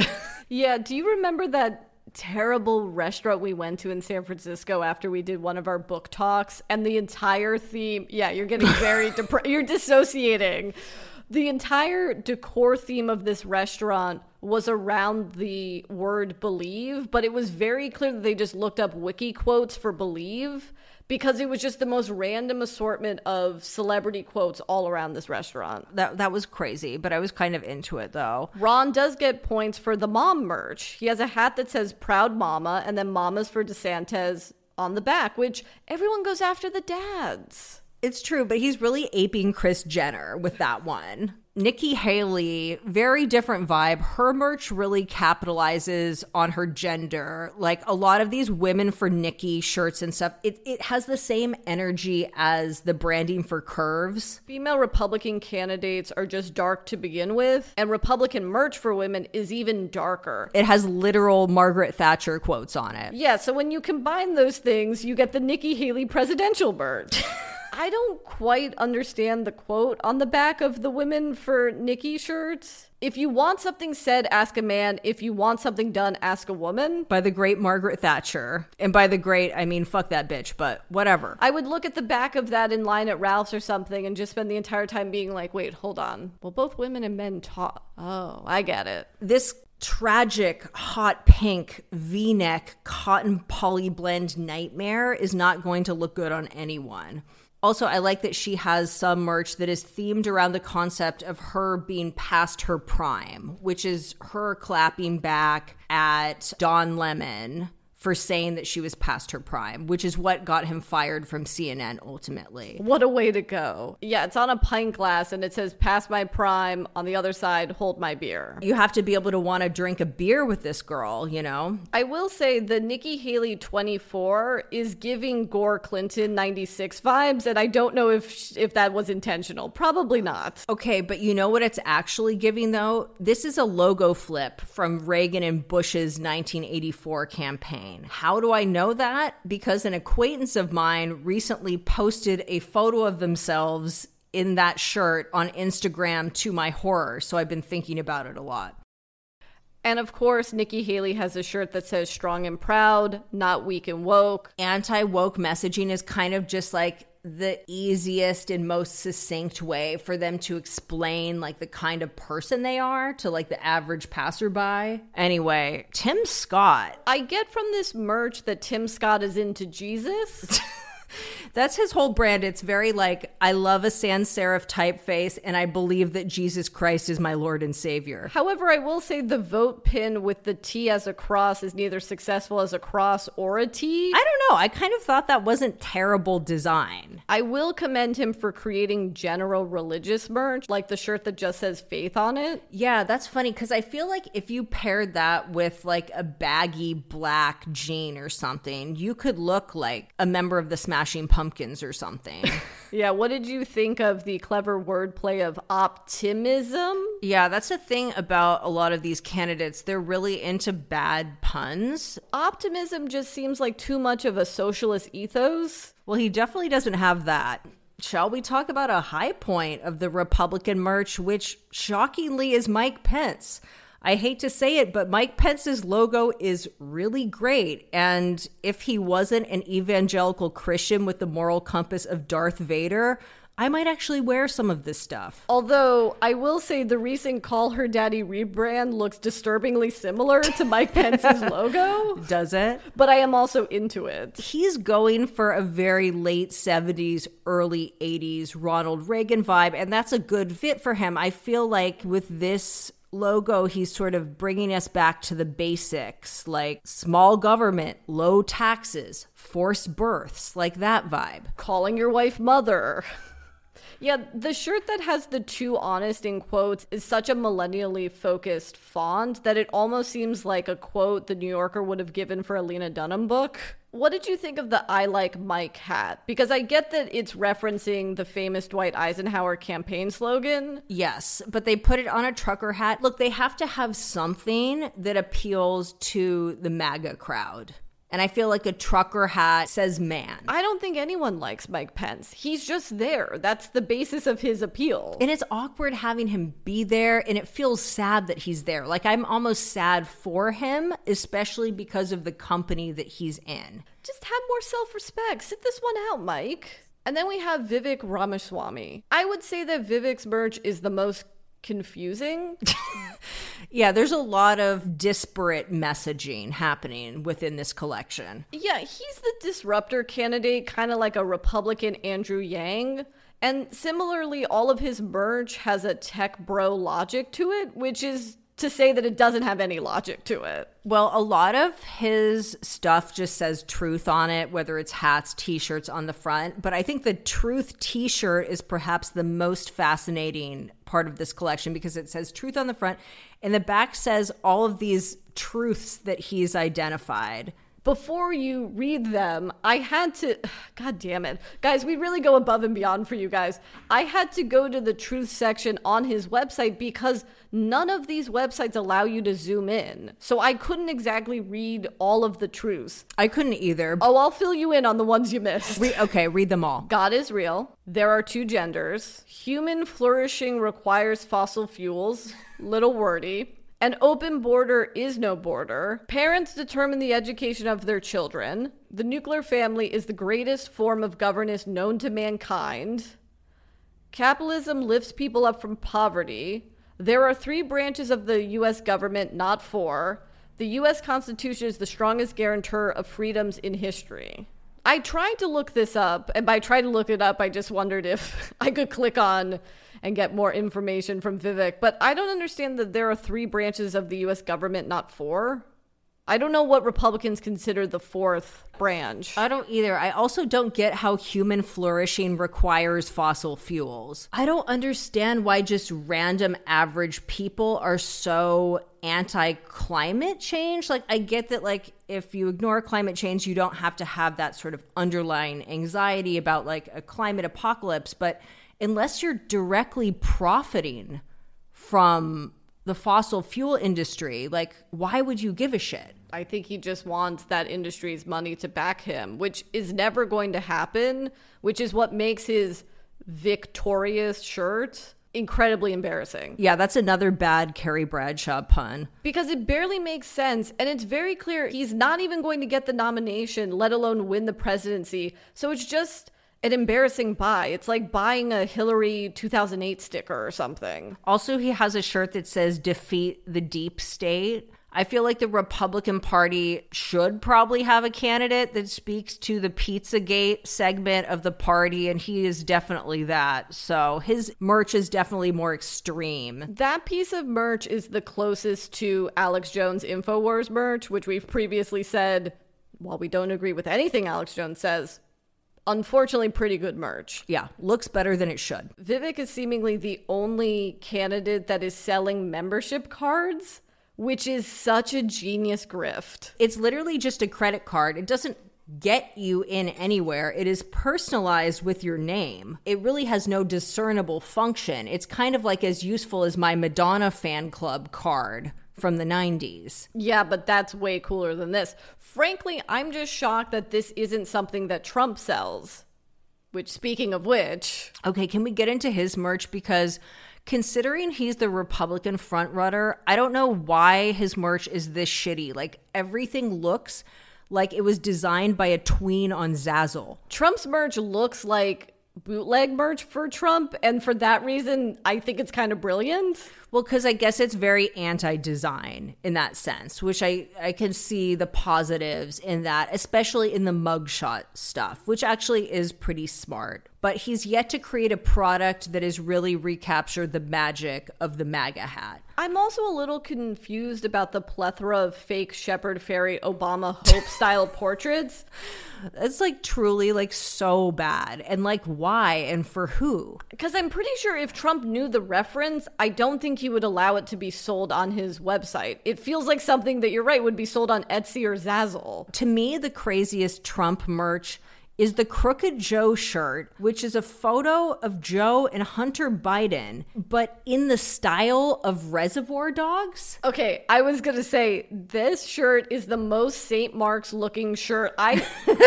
Yeah, do you remember that terrible restaurant we went to in San Francisco after we did one of our book talks? And the entire theme, yeah, you're getting very depressed. You're dissociating. The entire decor theme of this restaurant was around the word believe, but it was very clear that they just looked up wiki quotes for believe, because it was just the most random assortment of celebrity quotes all around this restaurant. That that was crazy, but I was kind of into it, though. Ron does get points for the mom merch. He has a hat that says Proud Mama, and then Mamas for DeSantis on the back, which everyone goes after the dads. It's true, but he's really aping Kris Jenner with that one. Nikki Haley, very different vibe. Her merch really capitalizes on her gender. Like a lot of these Women for Nikki shirts and stuff, it, it has the same energy as the branding for Curves. Female Republican candidates are just dark to begin with, and Republican merch for women is even darker. It has literal Margaret Thatcher quotes on it. Yeah, so when you combine those things, you get the Nikki Haley presidential merch. I don't quite understand the quote on the back of the Women for Nikki shirts. If you want something said, ask a man. If you want something done, ask a woman. By the great Margaret Thatcher. And by the great, I mean, fuck that bitch, but whatever. I would look at the back of that in line at Ralph's or something and just spend the entire time being like, wait, hold on. Well, both women and men talk. Oh, I get it. This tragic hot pink V-neck cotton poly blend nightmare is not going to look good on anyone. Also, I like that she has some merch that is themed around the concept of her being past her prime, which is her clapping back at Don Lemon for saying that she was past her prime, which is what got him fired from C N N ultimately. What a way to go. Yeah, it's on a pint glass and it says, "Past my prime." On the other side, "Hold my beer." You have to be able to want to drink a beer with this girl, you know? I will say the Nikki Haley twenty-four is giving Gore Clinton ninety-six vibes, and I don't know if if that was intentional. Probably not. Okay, but you know what it's actually giving, though? This is a logo flip from Reagan and Bush's nineteen eighty-four campaign. How do I know that? Because an acquaintance of mine recently posted a photo of themselves in that shirt on Instagram, to my horror. So I've been thinking about it a lot. And of course, Nikki Haley has a shirt that says "Strong and Proud, not weak and woke." Anti-woke messaging is kind of just like the easiest and most succinct way for them to explain like the kind of person they are to like the average passerby. Anyway, Tim Scott. I get from this merch that Tim Scott is into Jesus. That's his whole brand. It's very like, I love a sans serif typeface and I believe that Jesus Christ is my Lord and Savior. However, I will say the vote pin with the T as a cross is neither successful as a cross or a T. I don't know. I kind of thought that wasn't terrible design. I will commend him for creating general religious merch, like the shirt that just says faith on it. Yeah, that's funny because I feel like if you paired that with like a baggy black jean or something, you could look like a member of the Smashing Pumpkins or something. Yeah, what did you think of the clever wordplay of optimism? Yeah, that's the thing about a lot of these candidates. They're really into bad puns. Optimism just seems like too much of a socialist ethos. Well, he definitely doesn't have that. Shall we talk about a high point of the Republican merch, which shockingly is Mike Pence? I hate to say it, but Mike Pence's logo is really great. And if he wasn't an evangelical Christian with the moral compass of Darth Vader, I might actually wear some of this stuff. Although I will say the recent Call Her Daddy rebrand looks disturbingly similar to Mike Pence's logo. Does it? But I am also into it. He's going for a very late seventies, early eighties Ronald Reagan vibe, and that's a good fit for him. I feel like with this logo, he's sort of bringing us back to the basics, like small government, low taxes, forced births, like that vibe. Calling your wife mother. Yeah, the shirt that has the "too honest" in quotes is such a millennially focused font that it almost seems like a quote the New Yorker would have given for a Lena Dunham book. What did you think of the I Like Mike hat? Because I get that it's referencing the famous Dwight Eisenhower campaign slogan. Yes, but they put it on a trucker hat. Look, they have to have something that appeals to the MAGA crowd. And I feel like a trucker hat says man. I don't think anyone likes Mike Pence. He's just there. That's the basis of his appeal. And it's awkward having him be there, and it feels sad that he's there. Like, I'm almost sad for him, especially because of the company that he's in. Just have more self-respect. Sit this one out, Mike. And then we have Vivek Ramaswamy. I would say that Vivek's merch is the most confusing. Yeah, there's a lot of disparate messaging happening within this collection. Yeah, he's the disruptor candidate, kind of like a Republican Andrew Yang. And similarly, all of his merch has a tech bro logic to it, which is to say that it doesn't have any logic to it. Well, a lot of his stuff just says truth on it, whether it's hats, t-shirts on the front. But I think the truth t-shirt is perhaps the most fascinating part of this collection because it says truth on the front and the back says all of these truths that he's identified. Before you read them, I had to, God damn it. Guys, we really go above and beyond for you guys. I had to go to the truth section on his website because none of these websites allow you to zoom in. So I couldn't exactly read all of the truths. I couldn't either. Oh, I'll fill you in on the ones you missed. Re- okay, read them all. God is real. There are two genders. Human flourishing requires fossil fuels. Little wordy. An open border is no border. Parents determine the education of their children. The nuclear family is the greatest form of governance known to mankind. Capitalism lifts people up from poverty. There are three branches of the U S government, not four. The U S Constitution is the strongest guarantor of freedoms in history. I tried to look this up, and by trying to look it up, I just wondered if I could click on and get more information from Vivek. But I don't understand that there are three branches of the U S government, not four. I don't know what Republicans consider the fourth branch. I don't either. I also don't get how human flourishing requires fossil fuels. I don't understand why just random average people are so anti-climate change. Like, I get that, like, if you ignore climate change, you don't have to have that sort of underlying anxiety about, like, a climate apocalypse. But unless you're directly profiting from the fossil fuel industry, like, why would you give a shit? I think he just wants that industry's money to back him, which is never going to happen, which is what makes his victorious shirt incredibly embarrassing. Yeah, that's another bad Carrie Bradshaw pun. Because it barely makes sense, and it's very clear he's not even going to get the nomination, let alone win the presidency. So it's just an embarrassing buy. It's like buying a Hillary two thousand eight sticker or something. Also, he has a shirt that says defeat the deep state. I feel like the Republican Party should probably have a candidate that speaks to the Pizzagate segment of the party, and he is definitely that. So his merch is definitely more extreme. That piece of merch is the closest to Alex Jones' InfoWars merch, which we've previously said, while we don't agree with anything Alex Jones says, unfortunately pretty good merch. Yeah, looks better than it should. Vivek is seemingly the only candidate that is selling membership cards, which is such a genius grift. It's literally just a credit card. It doesn't get you in anywhere. It is personalized with your name. It really has no discernible function. It's kind of like as useful as my Madonna fan club card from the nineties. Yeah, but that's way cooler than this. Frankly, I'm just shocked that this isn't something that Trump sells. Which, speaking of which... Okay, can we get into his merch? Because considering he's the Republican frontrunner, I don't know why his merch is this shitty. Like, everything looks like it was designed by a tween on Zazzle. Trump's merch looks like bootleg merch for Trump, and for that reason, I think it's kind of brilliant. Well, because I guess it's very anti-design in that sense, which I, I can see the positives in that, especially in the mugshot stuff, which actually is pretty smart. But he's yet to create a product that has really recaptured the magic of the MAGA hat. I'm also a little confused about the plethora of fake Shepard Fairey Obama Hope-style portraits. It's like truly like so bad. And like why and for who? Because I'm pretty sure if Trump knew the reference, I don't think he would allow it to be sold on his website. It feels like something that, you're right, would be sold on Etsy or Zazzle. To me, the craziest Trump merch is the Crooked Joe shirt, which is a photo of Joe and Hunter Biden, but in the style of Reservoir Dogs. Okay, I was going to say, this shirt is the most Saint Mark's looking shirt. I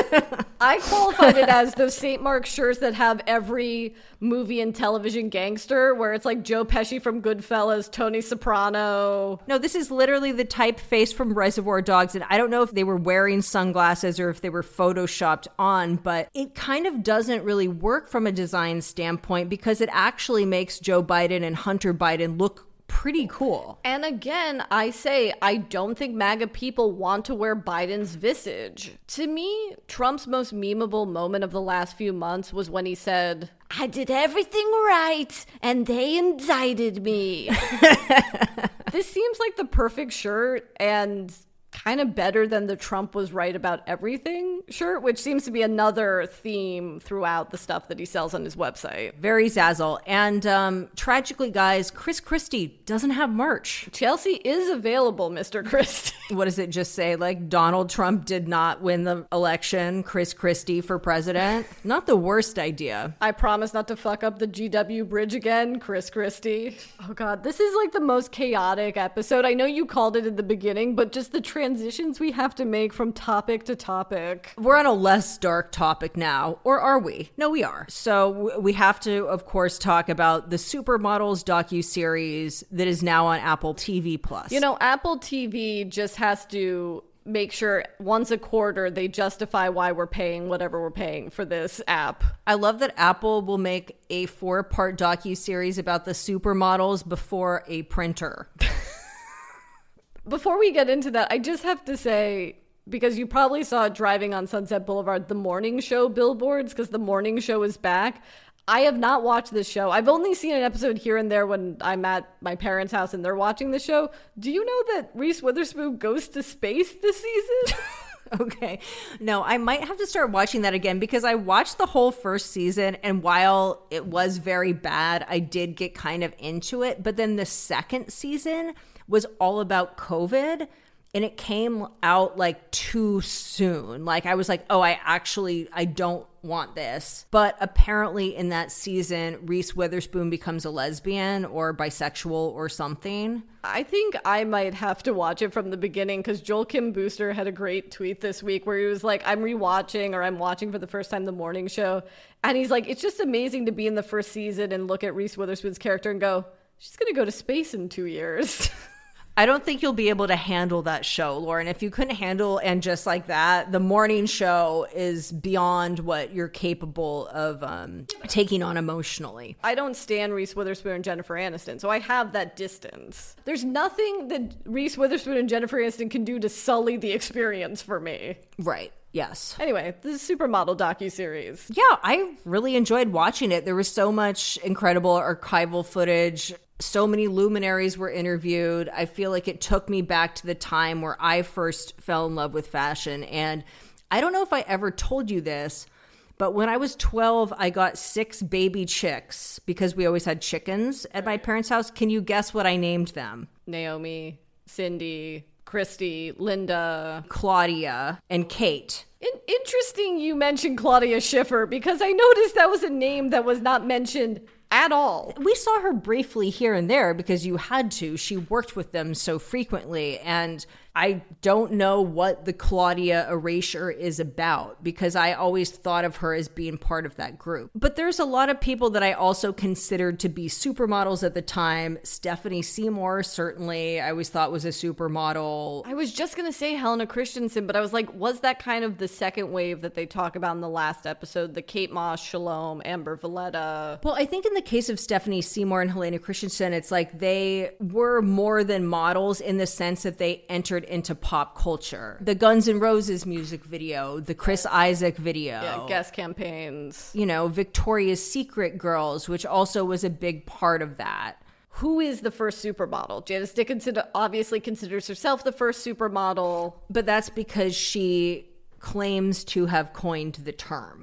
I qualified it as those Saint Mark's shirts that have every movie and television gangster, where it's like Joe Pesci from Goodfellas, Tony Soprano. No, this is literally the typeface from Reservoir Dogs, and I don't know if they were wearing sunglasses or if they were photoshopped on, but it kind of doesn't really work from a design standpoint because it actually makes Joe Biden and Hunter Biden look pretty cool. And again, I say, I don't think MAGA people want to wear Biden's visage. To me, Trump's most memeable moment of the last few months was when he said, "I did everything right, and they indicted me." This seems like the perfect shirt, and kind of better than the Trump was right about everything shirt, which seems to be another theme throughout the stuff that he sells on his website. Very Zazzle. And um, tragically, guys, Chris Christie doesn't have merch. Chelsea is available, Mister Christie. What does it just say? Like, Donald Trump did not win the election, Chris Christie for president? Not the worst idea. I promise not to fuck up the G W bridge again, Chris Christie. Oh God, this is like the most chaotic episode. I know you called it in the beginning, but just the transitions we have to make from topic to topic. We're on a less dark topic now, or are we? No, we are. So w- we have to, of course, talk about the Supermodels docuseries that is now on Apple T V Plus. You know, Apple T V just has to make sure once a quarter they justify why we're paying whatever we're paying for this app. I love that Apple will make a four-part docuseries about the supermodels before a printer. Before we get into that, I just have to say, because you probably saw it driving on Sunset Boulevard, the morning show billboards, because the morning show is back. I have not watched this show. I've only seen an episode here and there when I'm at my parents' house and they're watching the show. Do you know that Reese Witherspoon goes to space this season? Okay. No, I might have to start watching that again because I watched the whole first season, and while it was very bad, I did get kind of into it. But then the second season was all about COVID, and it came out like too soon. Like I was like, oh, I actually, I don't want this. But apparently in that season, Reese Witherspoon becomes a lesbian or bisexual or something. I think I might have to watch it from the beginning because Joel Kim Booster had a great tweet this week where he was like, I'm rewatching or I'm watching for the first time the morning show. And he's like, it's just amazing to be in the first season and look at Reese Witherspoon's character and go, she's going to go to space in two years. I don't think you'll be able to handle that show, Lauren. If you couldn't handle And Just Like That, the morning show is beyond what you're capable of um, taking on emotionally. I don't stand Reese Witherspoon and Jennifer Aniston, so I have that distance. There's nothing that Reese Witherspoon and Jennifer Aniston can do to sully the experience for me. Right. Yes. Anyway, this is Supermodel docuseries. Yeah, I really enjoyed watching it. There was so much incredible archival footage. So many luminaries were interviewed. I feel like it took me back to the time where I first fell in love with fashion. And I don't know if I ever told you this, but when I was twelve, I got six baby chicks because we always had chickens at my parents' house. Can you guess what I named them? Naomi, Cindy, Christy, Linda, Claudia, and Kate. In- interesting you mentioned Claudia Schiffer because I noticed that was a name that was not mentioned at all. We saw her briefly here and there because you had to. She worked with them so frequently. And I don't know what the Claudia erasure is about because I always thought of her as being part of that group. But there's a lot of people that I also considered to be supermodels at the time. Stephanie Seymour, certainly, I always thought was a supermodel. I was just going to say Helena Christensen, but I was like, was that kind of the second wave that they talk about in the last episode? The Kate Moss, Shalom, Amber Valletta. Well, I think in the case of Stephanie Seymour and Helena Christensen, it's like they were more than models in the sense that they entered into pop culture. The Guns N' Roses music video, the Chris Isaac video. Yeah, guest campaigns. You know, Victoria's Secret girls, which also was a big part of that. Who is the first supermodel? Janice Dickinson obviously considers herself the first supermodel. But that's because she claims to have coined the term.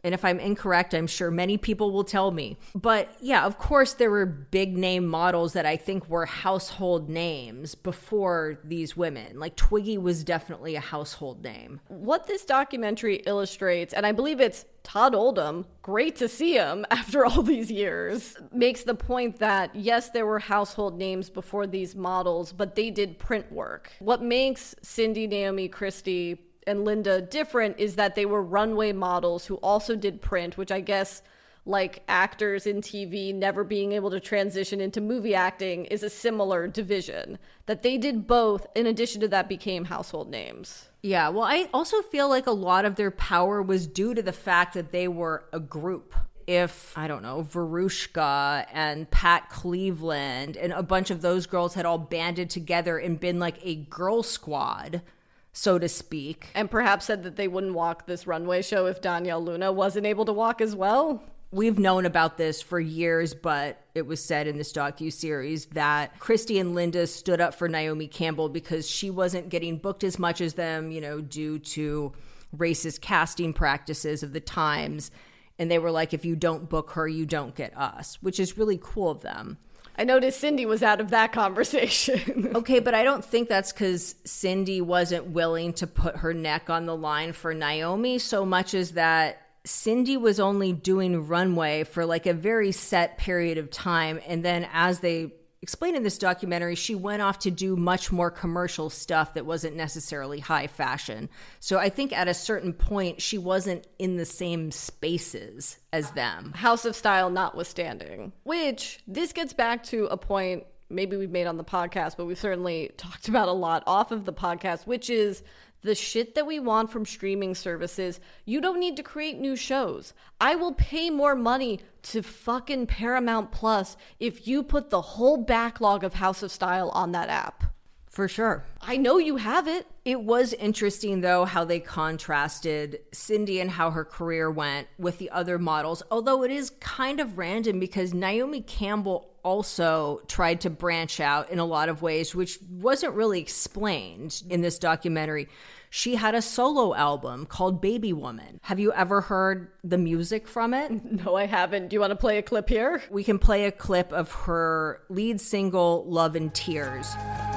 And if I'm incorrect, I'm sure many people will tell me. But yeah, of course, there were big name models that I think were household names before these women. Like Twiggy was definitely a household name. What this documentary illustrates, and I believe it's Todd Oldham, great to see him after all these years, makes the point that yes, there were household names before these models, but they did print work. What makes Cindy, Naomi, Christy, and Linda different is that they were runway models who also did print, which I guess, like actors in T V never being able to transition into movie acting, is a similar division. That they did both, in addition to that, became household names. Yeah, well, I also feel like a lot of their power was due to the fact that they were a group. If, I don't know, Verushka and Pat Cleveland and a bunch of those girls had all banded together and been like a girl squad, so to speak. And perhaps said that they wouldn't walk this runway show if Danielle Luna wasn't able to walk as well. We've known about this for years, but it was said in this docuseries that Christy and Linda stood up for Naomi Campbell because she wasn't getting booked as much as them, you know, due to racist casting practices of the times. And they were like, if you don't book her, you don't get us, which is really cool of them. I noticed Cindy was out of that conversation. Okay, but I don't think that's because Cindy wasn't willing to put her neck on the line for Naomi so much as that Cindy was only doing runway for like a very set period of time. And then as they explained in this documentary, she went off to do much more commercial stuff that wasn't necessarily high fashion. So I think at a certain point, she wasn't in the same spaces as them. House of Style notwithstanding. Which, this gets back to a point maybe we've made on the podcast, but we've certainly talked about a lot off of the podcast, which is the shit that we want from streaming services. You don't need to create new shows. I will pay more money to fucking Paramount Plus if you put the whole backlog of House of Style on that app. For sure. I know you have it. It was interesting, though, how they contrasted Cindy and how her career went with the other models, although it is kind of random because Naomi Campbell also tried to branch out in a lot of ways, which wasn't really explained in this documentary. She had a solo album called Baby Woman. Have you ever heard the music from it? No, I haven't. Do you want to play a clip here? We can play a clip of her lead single, Love and Tears.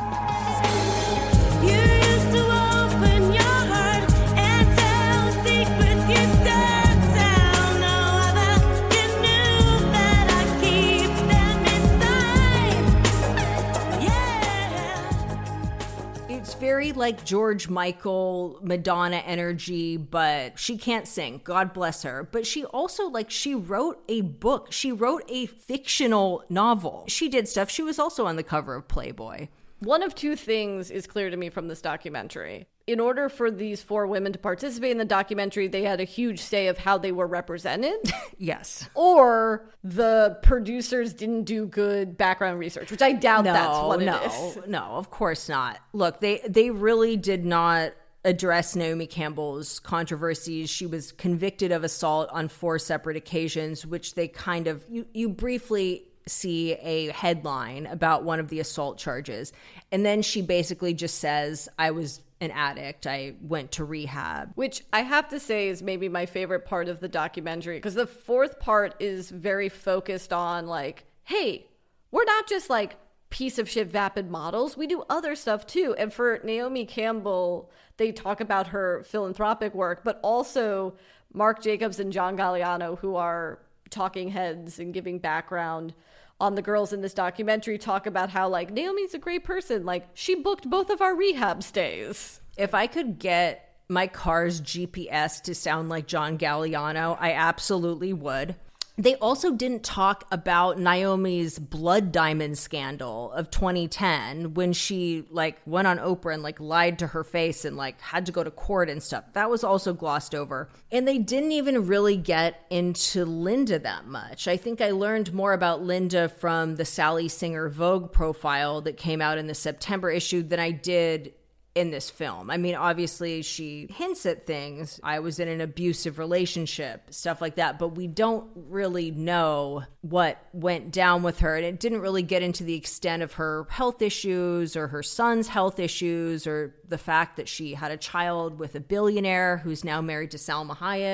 You used to open your heart and tell secrets you don't tell no other. You knew that I keep them inside. Yeah. It's very like George Michael, Madonna energy, but she can't sing. God bless her. But she also, like, she wrote a book. She wrote a fictional novel. She did stuff. She was also on the cover of Playboy. One of two things is clear to me from this documentary. In order for these four women to participate in the documentary, they had a huge say of how they were represented. Yes. Or the producers didn't do good background research, which I doubt no, that's what no, it is. No, no, of course not. Look, they, they really did not address Naomi Campbell's controversies. She was convicted of assault on four separate occasions, which they kind of, you, you briefly see a headline about one of the assault charges. And then she basically just says, I was an addict. I went to rehab. Which I have to say is maybe my favorite part of the documentary, because the fourth part is very focused on like, hey, we're not just like piece of shit vapid models. We do other stuff too. And for Naomi Campbell, they talk about her philanthropic work, but also Marc Jacobs and John Galliano, who are talking heads and giving background on the girls in this documentary, talk about how like Naomi's a great person. Like she booked both of our rehab stays. If I could get my car's G P S to sound like John Galliano, I absolutely would. They also didn't talk about Naomi's blood diamond scandal of twenty ten when she like went on Oprah and like lied to her face and like had to go to court and stuff. That was also glossed over. And they didn't even really get into Linda that much. I think I learned more about Linda from the Sally Singer Vogue profile that came out in the September issue than I did in this film. I mean, obviously she hints at things. I was in an abusive relationship, stuff like that, but we don't really know what went down with her. And it didn't really get into the extent of her health issues or her son's health issues or the fact that she had a child with a billionaire who's now married to Salma Hayek.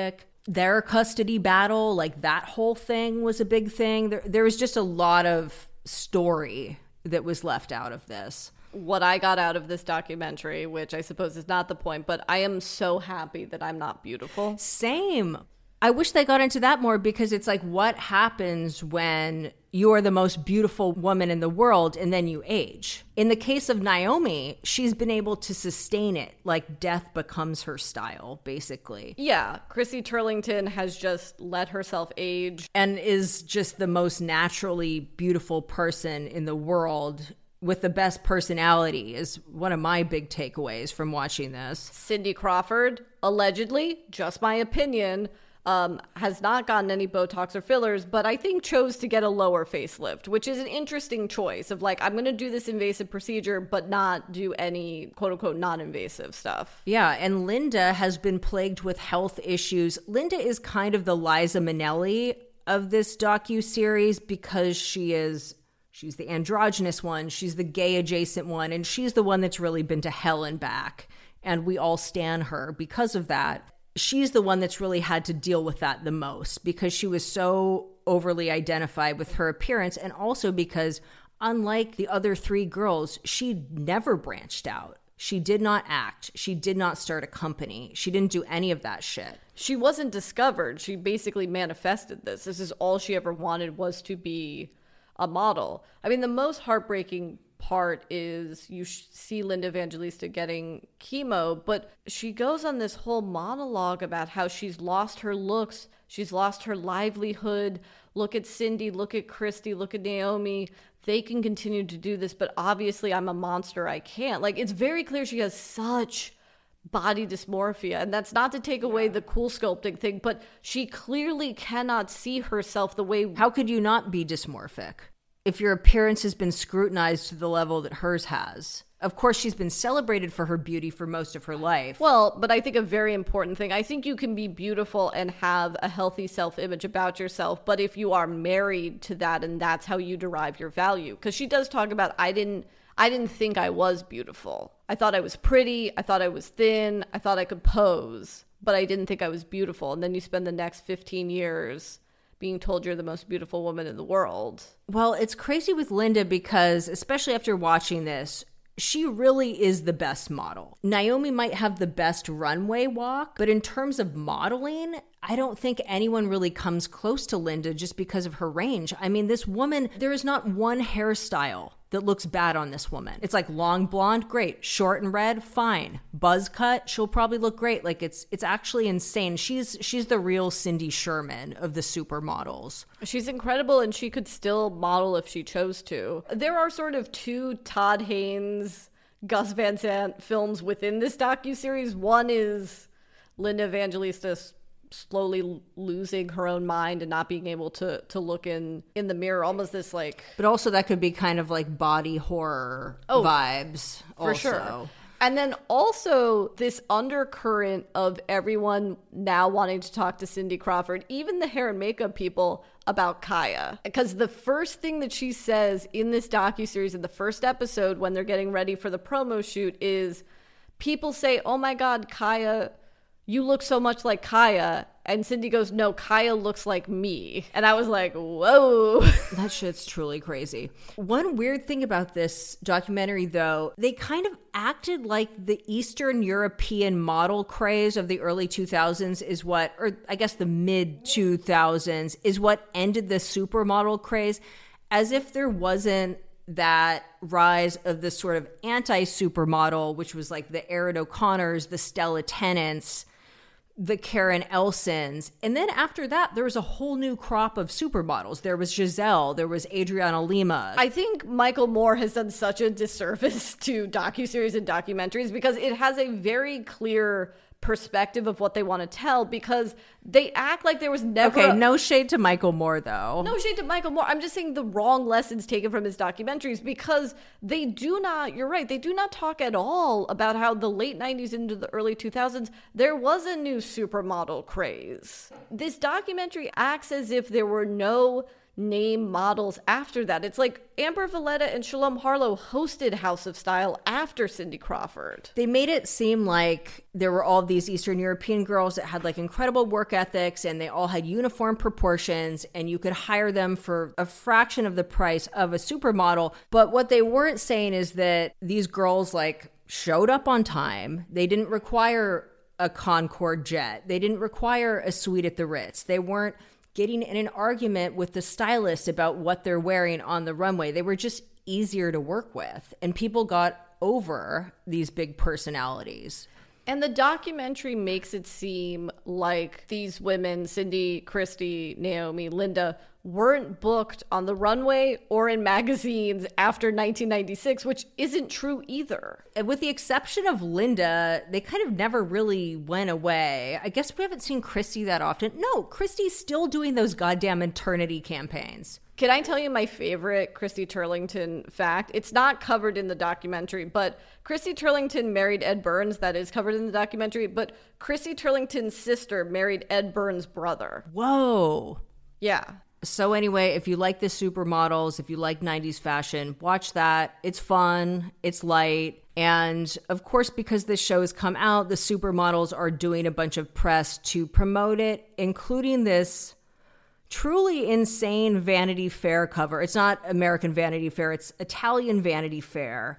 their custody battle, like that whole thing was a big thing. There, there was just a lot of story that was left out of this. What I got out of this documentary, which I suppose is not the point, but I am so happy that I'm not beautiful. Same. I wish they got into that more, because it's like, what happens when you're the most beautiful woman in the world and then you age? In the case of Naomi, she's been able to sustain it, like death becomes her style, basically. Yeah, Chrissy Turlington has just let herself age. And is just the most naturally beautiful person in the world with the best personality, is one of my big takeaways from watching this. Cindy Crawford, allegedly, just my opinion, um, has not gotten any Botox or fillers, but I think chose to get a lower facelift, which is an interesting choice of like, I'm going to do this invasive procedure, but not do any quote unquote non-invasive stuff. Yeah, and Linda has been plagued with health issues. Linda is kind of the Liza Minnelli of this docu-series, because she is... She's the androgynous one, she's the gay adjacent one, and she's the one that's really been to hell and back. And we all stan her because of that. She's the one that's really had to deal with that the most, because she was so overly identified with her appearance, and also because, unlike the other three girls, she never branched out. She did not act. She did not start a company. She didn't do any of that shit. She wasn't discovered. She basically manifested this. This is all she ever wanted, was to be a model. I mean, the most heartbreaking part is you sh- see Linda Evangelista getting chemo, but she goes on this whole monologue about how she's lost her looks, she's lost her livelihood. Look at Cindy, look at Christy, look at Naomi. They can continue to do this, but obviously I'm a monster. I can't. Like, it's very clear she has such body dysmorphia, and that's not to take away the cool sculpting thing, but she clearly cannot see herself the way... How could you not be dysmorphic if your appearance has been scrutinized to the level that hers has? Of course, she's been celebrated for her beauty for most of her life. Well, but I think a very important thing, I think you can be beautiful and have a healthy self-image about yourself, but if you are married to that and that's how you derive your value, because she does talk about, I didn't I didn't think I was beautiful. I thought I was pretty. I thought I was thin. I thought I could pose, but I didn't think I was beautiful. And then you spend the next fifteen years being told you're the most beautiful woman in the world. Well, it's crazy with Linda, because especially after watching this, she really is the best model. Naomi might have the best runway walk, but in terms of modeling, I don't think anyone really comes close to Linda just because of her range. I mean, this woman, there is not one hairstyle that looks bad on this woman. It's like long blonde, great. Short and red, fine. Buzz cut, she'll probably look great. Like, it's it's actually insane. She's she's the real Cindy Sherman of the supermodels. She's incredible, and she could still model if she chose to. There are sort of two Todd Haynes, Gus Van Sant films within this docuseries. One is Linda Evangelista slowly losing her own mind and not being able to to look in in the mirror, almost this like... But also that could be kind of like body horror oh, vibes for also. Sure. And then also this undercurrent of everyone now wanting to talk to Cindy Crawford, even the hair and makeup people, about Kaya. Because the first thing that she says in this docuseries, in the first episode when they're getting ready for the promo shoot, is people say, oh my God, Kaya, you look so much like Kaya. And Cindy goes, no, Kaya looks like me. And I was like, whoa. That shit's truly crazy. One weird thing about this documentary, though, they kind of acted like the Eastern European model craze of the early two thousands is what, or I guess the mid two thousands, is what ended the supermodel craze, as if there wasn't that rise of this sort of anti-supermodel, which was like the Erin O'Connors, the Stella Tennants, the Karen Elsons. And then after that, there was a whole new crop of supermodels. There was Giselle. There was Adriana Lima. I think Michael Moore has done such a disservice to docuseries and documentaries, because it has a very clear perspective of what they want to tell, because they act like there was never... Okay, no shade to Michael Moore, though. No shade to Michael Moore. I'm just saying the wrong lessons taken from his documentaries, because they do not, you're right, they do not talk at all about how the late nineties into the early two thousands, there was a new supermodel craze. This documentary acts as if there were no name models after that. It's like Amber Valletta and Shalom Harlow hosted House of Style after Cindy Crawford. They made it seem like there were all these Eastern European girls that had like incredible work ethics and they all had uniform proportions and you could hire them for a fraction of the price of a supermodel. But what they weren't saying is that these girls like showed up on time. They didn't require a Concorde jet. They didn't require a suite at the Ritz. They weren't getting in an argument with the stylist about what they're wearing on the runway. They were just easier to work with. And people got over these big personalities. And the documentary makes it seem like these women, Cindy, Christy, Naomi, Linda, weren't booked on the runway or in magazines after nineteen ninety-six, which isn't true either. And with the exception of Linda, they kind of never really went away. I guess we haven't seen Christy that often. No, Christy's still doing those goddamn maternity campaigns. Can I tell you my favorite Christy Turlington fact? It's not covered in the documentary, but Christy Turlington married Ed Burns. That is covered in the documentary, but Christy Turlington's sister married Ed Burns' brother. Whoa. Yeah. So anyway, if you like the supermodels, if you like nineties fashion, watch that. It's fun. It's light. And of course, because this show has come out, the supermodels are doing a bunch of press to promote it, including this truly insane Vanity Fair cover. It's not American Vanity Fair. It's Italian Vanity Fair.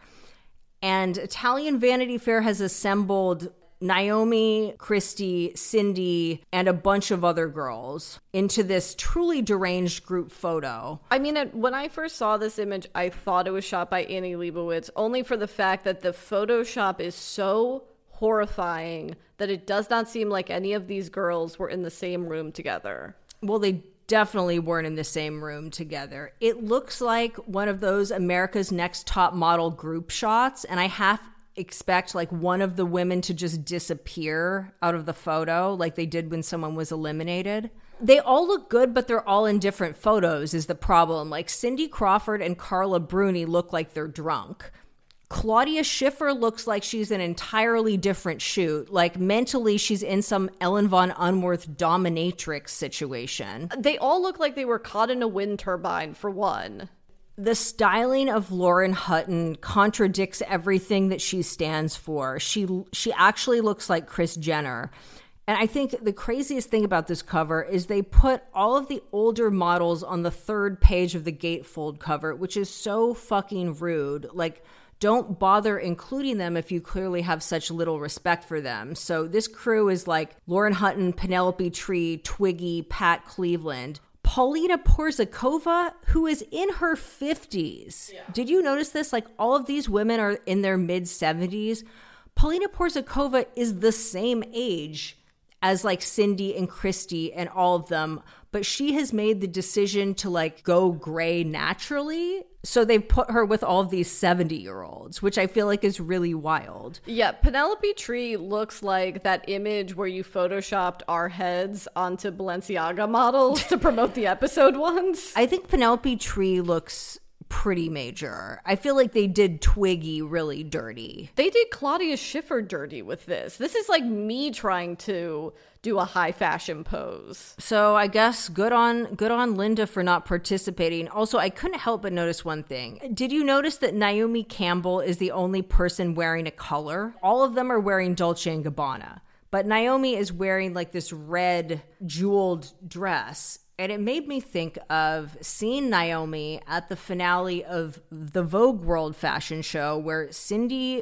And Italian Vanity Fair has assembled Naomi, Christy, Cindy, and a bunch of other girls into this truly deranged group photo. I mean, it- when I first saw this image, I thought it was shot by Annie Leibovitz, only for the fact that the Photoshop is so horrifying that it does not seem like any of these girls were in the same room together. Well, they definitely weren't in the same room together. It looks like one of those America's Next Top Model group shots, and I half expect like one of the women to just disappear out of the photo like they did when someone was eliminated. They all look good, but they're all in different photos is the problem. Like Cindy Crawford and Carla Bruni look like they're drunk. Claudia Schiffer looks like she's an entirely different shoot. Like mentally she's in some Ellen von Unworth dominatrix situation. They all look like they were caught in a wind turbine, for one. The styling of Lauren Hutton contradicts everything that she stands for. She she actually looks like Kris Jenner. And I think the craziest thing about this cover is they put all of the older models on the third page of the gatefold cover, which is so fucking rude. Like, don't bother including them if you clearly have such little respect for them. So this crew is like Lauren Hutton, Penelope Tree, Twiggy, Pat Cleveland, Paulina Porzakova, who is in her fifties. Yeah. Did you notice this? Like, all of these women are in their mid-seventies. Paulina Porzakova is the same age as like Cindy and Christy and all of them, but she has made the decision to like go gray naturally. So they've put her with all of these seventy year olds, which I feel like is really wild. Yeah, Penelope Tree looks like that image where you photoshopped our heads onto Balenciaga models to promote the episode ones. I think Penelope Tree looks pretty major. I feel like they did Twiggy really dirty. They did Claudia Schiffer dirty with this. This is like me trying to do a high fashion pose. So I guess good on good on Linda for not participating. Also, I couldn't help but notice one thing. Did you notice that Naomi Campbell is the only person wearing a color? All of them are wearing Dolce and Gabbana, but Naomi is wearing like this red jeweled dress. And it made me think of seeing Naomi at the finale of the Vogue World Fashion Show where Cindy,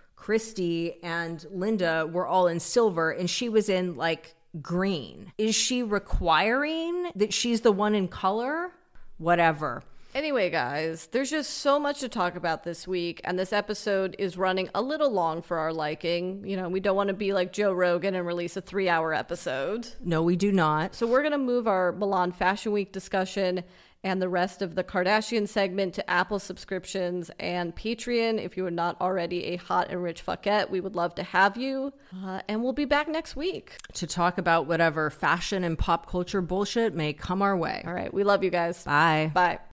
Christy, and Linda were all in silver and she was in like green. Is she requiring that she's the one in color? Whatever. Anyway, guys, there's just so much to talk about this week, and this episode is running a little long for our liking. You know, we don't want to be like Joe Rogan and release a three-hour episode. No, we do not. So we're going to move our Milan Fashion Week discussion and the rest of the Kardashian segment to Apple subscriptions and Patreon. If you are not already a hot and rich fuckette, we would love to have you. Uh, and we'll be back next week to talk about whatever fashion and pop culture bullshit may come our way. All right. We love you guys. Bye. Bye.